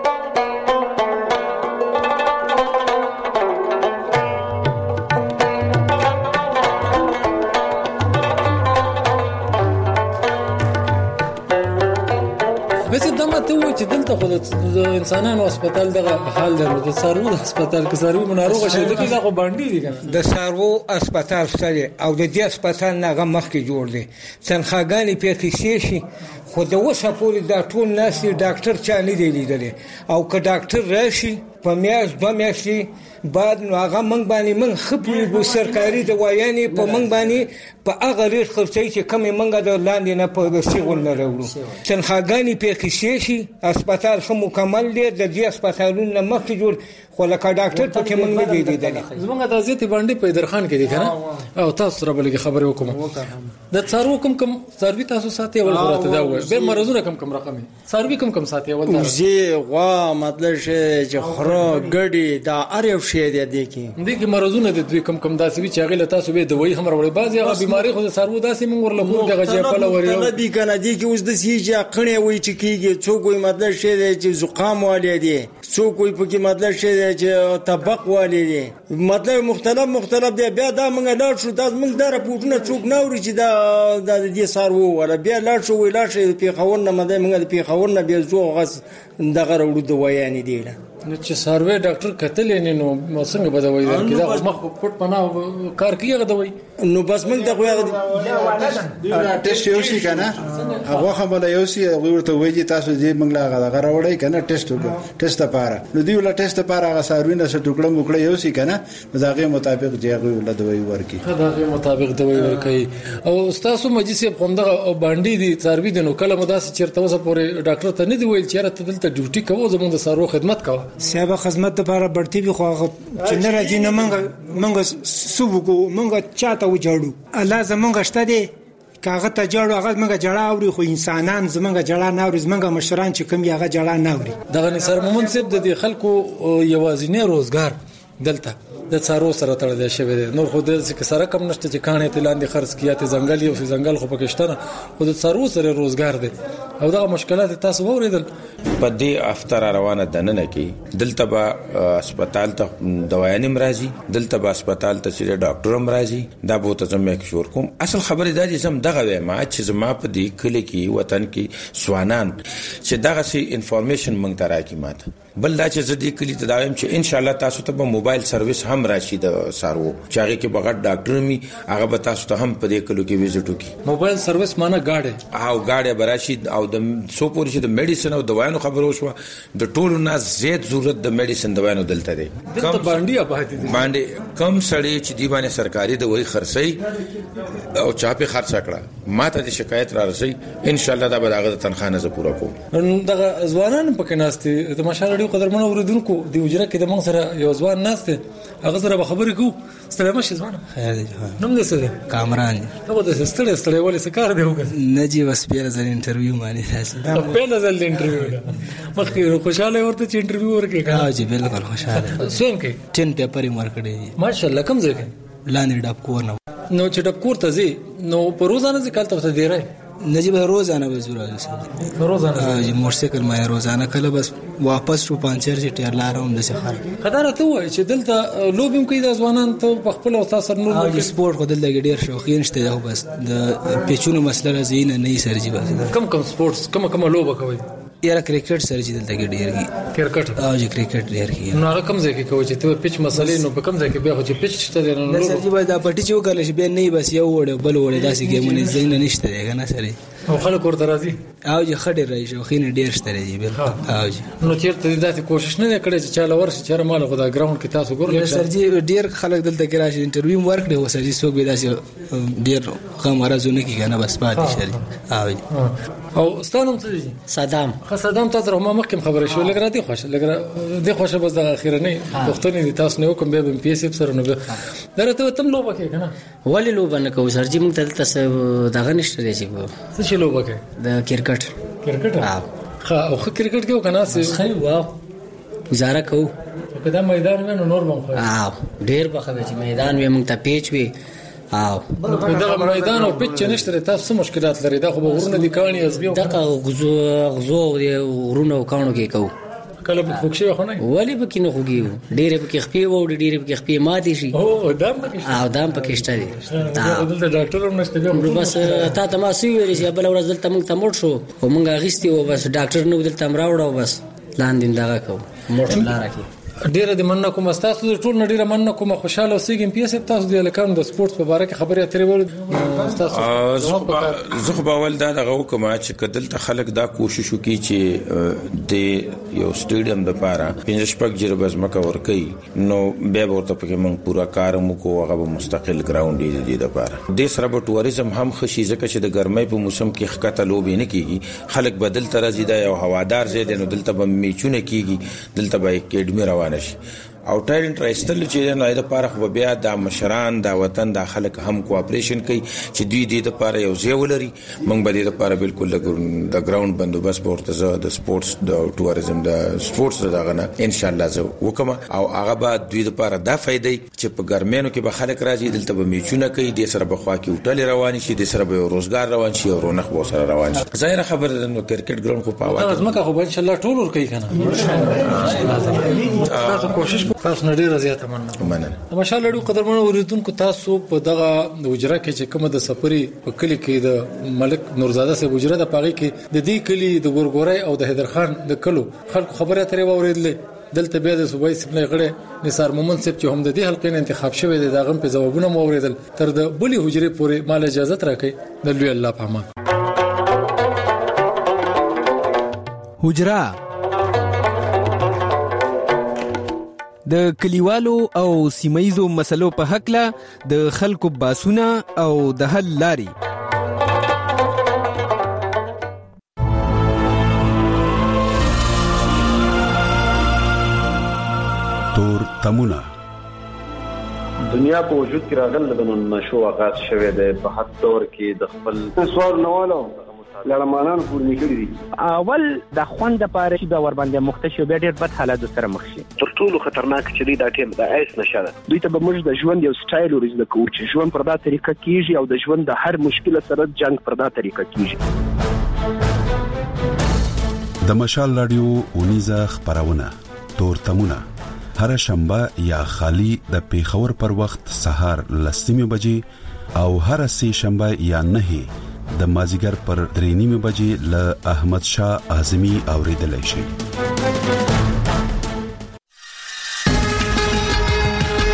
چې دلته خو د انسانانو هسپتال دغه حال دی د سارو هسپتال کې سارو مناروغه شه دغه خو باندې دي کنه د سارو هسپتال سره او د دې هسپتال نه غو مخ کې جوړ دي تنخواګانی په کې شي خو د وسه پوری دا ټول ناس ډاکټر چا نه دی لیدل او که ډاکټر راشي په میاش دوه میاشتې بعد نو هغه منګ باندې من خپل سرکاري دوايانې په منګ باندې په هغه ریټ خرڅي چې کم منګه د لاندې نه په سیغول نه راوړو تنخواګانی په کې شي هسپتال خو مکمل دی د دې هسپتالونو مخ جوړ خو لکه ډاکټر په کې منګ دی دیدل زمونږ د ازيتي باندې په درخان کې دي کنه او تاسو سره بلګي خبرې وکم د څارو کوم سروي تاسو ساتي اول غوړته دا وای به مرزونه کوم رقمي سروي کوم ساتي اول دا زی غوا مطلب چې خرو ګډي دا اره شي دی کې مرزونه د دوی کوم داسې وی چې غل تاسو به دوی هم وروړي بعضي هغه بیماری خو سارو داسې مونږ ورلکو دغه چې په لوري نه دی کنه دی کې اوس د سیجه قنه وای چې کیږي څوک وي مطلب شي چې زکام والي دي څوک وي پکې مطلب شي چې طبق والی دی مطلب مختلف دی بیا دا موږ لاړ شو دا موږ دا راپورټونه څوک نه اوري چې دا د دې سارو ولا بیا لاړ شو ویلا شي پیښور نه مده موږ د پیښور نه بیا زو غس دغه وړو دوایانی دی نو چې سروې ډاکټر کتل نه نو څنګه بدوي درکې دا مخ پټ پناه کار کیږي غوي نو بس موږ دغه دا ټیسټ یو شي کنه هغه خبره یو شي ورته وایي تاسو دې موږ لا غره وړي کنه ټیسټ لپاره نو دی ول ټیسټ لپاره هغه ساروینه څه ټوکړه موکړه یو شي کنه دغه مطابق دی هغه ول دوی ورکی دغه مطابق دوی ورکی او تاسو مجلس په همدغه باندې دي سروي د نو کله مداسه چیرته وسه پورې ډاکټر ته نه دی ویل چې راته دلته ډیوټي کوو زموږ د سارو خدمت کوو سیابه خدمت لپاره برتی به خو چې نه راځي نه منګه سوبو منګه چاته وجاړو الله زمونږ شته دی کاغه ته جوړو هغه منګه جړه اوري خو انسانان زمونږ جړه نه اوري زمونږ مشران چې کوم یغه جړه نه اوري دغه نصر مومن صاحب د خلکو یوازینی روزګار دلته د څارو سره تړل شوی دی نور خو د سره کم نشته چې کانه تلاندې خرڅ کیاته ځنګل یو ځنګل خو پکشتنه خو د څارو سره روزګار دی او دا مشکلات تاسو وریدل په دې افتر روانه دننه کې دلته به هسپتال ته دوايان مرضی دلته به هسپتال ته چې ډاکټر مرضی دا به ته زموږ کشور کوم اصل خبره دا چې زم دغه ما چې زما په دې کلی کې وطن کې سوانان چې دغه سي انفارمیشن مونږ ته راکې ماته بل دا چې زدي کلی ته دایم چې ان شاء الله تاسو ته موبایل سرویس هم راشي د سارو چې هغه کې بغیر ډاکټر می هغه به تاسو ته هم په دې کلو کې وزټ وکي موبایل سرویس معنی گاډي او گاډي براشي او د سو پورې چې د میډیسن او دوايانو خبرو شو د ټولو ناس زیات ضرورت د میډیسن دوايانو دلته دي کم باندې ابهاتي دي باندې کم سړی چې دی باندې سرکاري دوايي خرڅي او چاپه خرڅ کړه ماته د شکایت را رسي ان شاء الله دا به دغه تنخواه نه پوره کوم دغه ځوانان پکې ناشته د ماشاءالله قدرمن اوردونکو دی وجره کې د مون سره یو ځوان ناشته هغه سره به خبرې کو ستړی مشه ځوان خیر دی نوم دې څه دی کامران ته د ستړی ولې څه کار دی وکړ نجی بس پیل ځل انټرویو مانی تاسو پیل ځل انټرویو مخکې خوشاله ورته چې انټرویو ورکې ها جی بالکل خوشاله سوم کې 10 پیپر یې ورکړي ماشاءالله کوم ځای کې لاندې ډاب کور نو چې ډاب کور ته ځي نو په روزانه ځکه ته دی راي نجیب روزانه به زورا روزانه جی موټرسایکل ما روزانه کله بس واپس شو پانچر چې ټیر لارم د سفر خدای ته وای چې دلته لوبیم کوي د ځوانان ته په خپل او تاسو نور د سپورت خو دلته ډیر شوقین شته یو بس د پیچونو مسله راځي نه سرجی بس کم سپورتس کوم لوبه کوي یاره کرکټ سرجی دلته ډیر کی کرکټ او جی کرکټ ډیر کی نو هغه کم ځای کې کوي چې ته پیچ مسلې نو په کم ځای کې بیا چې پیچ شته نو سرجی باید دا پټی چې وکړل شي به نه بس یو وړ بل وړ داسې ګیمونه زین نشته دی نه سره او خلک ورته راځي او جی خډیر راځي خو خینه ډیر شته دی بالکل او جی نو چیرته داسې کوشش نه کړي چې چاله ورشي چیرې مال خدای ګراوند کې تاسو ګورئ سرجی ډیر خلک دلته کې راشي انټرویو ورکړي و سرجی څوک به داسې ډیر غمرزونه کې کنه بس پاتې شي او او ستانم څه صدام صدام تاسو ما مخکې خبره شو لګرا دي خوش لګرا دي خوشه بس د اخیره نه پښتون دي تاسو نه کوم به پی اس اف سره نو درته تم لوبه کې کنه ولی لوبه نه کوو سرجی موږ ته تاسو دغه نشته دی چې څه لوبه کې د کرکټ او کرکټ کې کنه خو واو گزاره کوو کدا میدان مې نور بم خو ډیر په خبره چې میدان وي موږ ته پیچ وي او دغه میدان او پیچ نشته تاسو مشکلات لري دا خو غرونه دي کانی ازبیو دغه غزو غرونه او کانو کې کوو کله په خوښي خو نه ولی به کې نه خوږي ډېر په کې خپې وو ډېر په کې خپې ماتې شي او دام په کې شته دي دلته ډاکټر هم نشته بس تا ته ما سوي ویل چې بل ورځ دلته موږ ته موټ شو او موږ اغستې و بس ډاکټر نو دلته مراوړو بس لاندې دغه کو موټ لاره کې ډیره د مننه کوم تاسو د ټول نډیره مننه کوم خوشاله اوسئ پی اس تاسو د لکان د سپورت په اړه کې خبرې اترې ول تاسو زه خو باول دا دغه کوم چې کدل ته خلک دا کوشش وکړي چې د یو سټیډیم د پاره 15 جربه زمکه ور کوي نو به ورته پکې موږ پورا کار مو کو هغه مستقل ګراوند دی د پاره د سره په ټوریزم هم خشي ځکه چې د ګرمۍ په موسم کې خکته لوبې نه کیږي خلک بدل تر زیاده یو هوادار زیاده نو دلته به میچونه کیږي دلته به اکیډمي روان او ټالنت راستل چې نه د لپاره خو بیا د مشران د وطن د خلک هم کوآپریشن کوي چې دوی د لپاره یو ځای ولري. موږ به د لپاره بالکل د ګراوند بندوبست ورته د سپورتس د ټوریزم د سپورتس دغه نه ان شاء الله زه وکم او هغه به دوی لپاره د فائدې چې په ګرمینو کې به خلک راځي دلته به میچونه کوي د سره به خوا کې هوټل روان شي د سره به روزګار روان شي او رونق به سره روان شي. ظاهر خبر د کرکټ ګراوند خو په اواز مکه خو ان شاء الله ټول ور کوي کنه تاسو کوشش تاسو نه ډیر زیاته مننه ماشاءالله ډیر قدرمن اوریدونکو تاسو په دغه وجره کې چې کومه د سفري په کلی کې د ملک نورزاده سه وجره د پاغي کې د دې کلی د ګورګورای او د حیدرخان د کلو خلک خبره ترې واوریدلې دلته بیا د صوبای سپنه غړې نثار مومن صاحب چې هم د دې حلقې انتخاب شوی دی دا غم په جوابونه مو اوریدل تر د بلی حجره پورې مال اجازه راکړي د لوی الله په امان. حجره د کلیوالو او سیمایزو مسلو په حق له د خلکو باسونه او د حل لاري. تور تمونه دنیا په وجود کې راغله د نشو آغاز شوه د په حد دور کې د خپل سوار نوالو لړمانان پورنی کړی دي. اول د خوند لپاره چې د ور باندې مختشو به ډېر بد حالات سره مخ شي. تر ټولو خطرناک چې دی دا ټیم د ایس نشه دوی ته به موږ د ژوند یو سټایل ورزده کوو چې ژوند پر دا طریقه کیږي او د ژوند د هر مشکل سره جنگ پر دا طریقه کیږي. د مشال رادیو اونیزه خبرونه تور تمونه هر شنبه یا خالی د پیښور پر وخت سهار 10:00 بجې او هر سه شنبه یا 9 د مازیګر پر 3:30 بجې له احمد شاه اعظمي اوریدلای شي.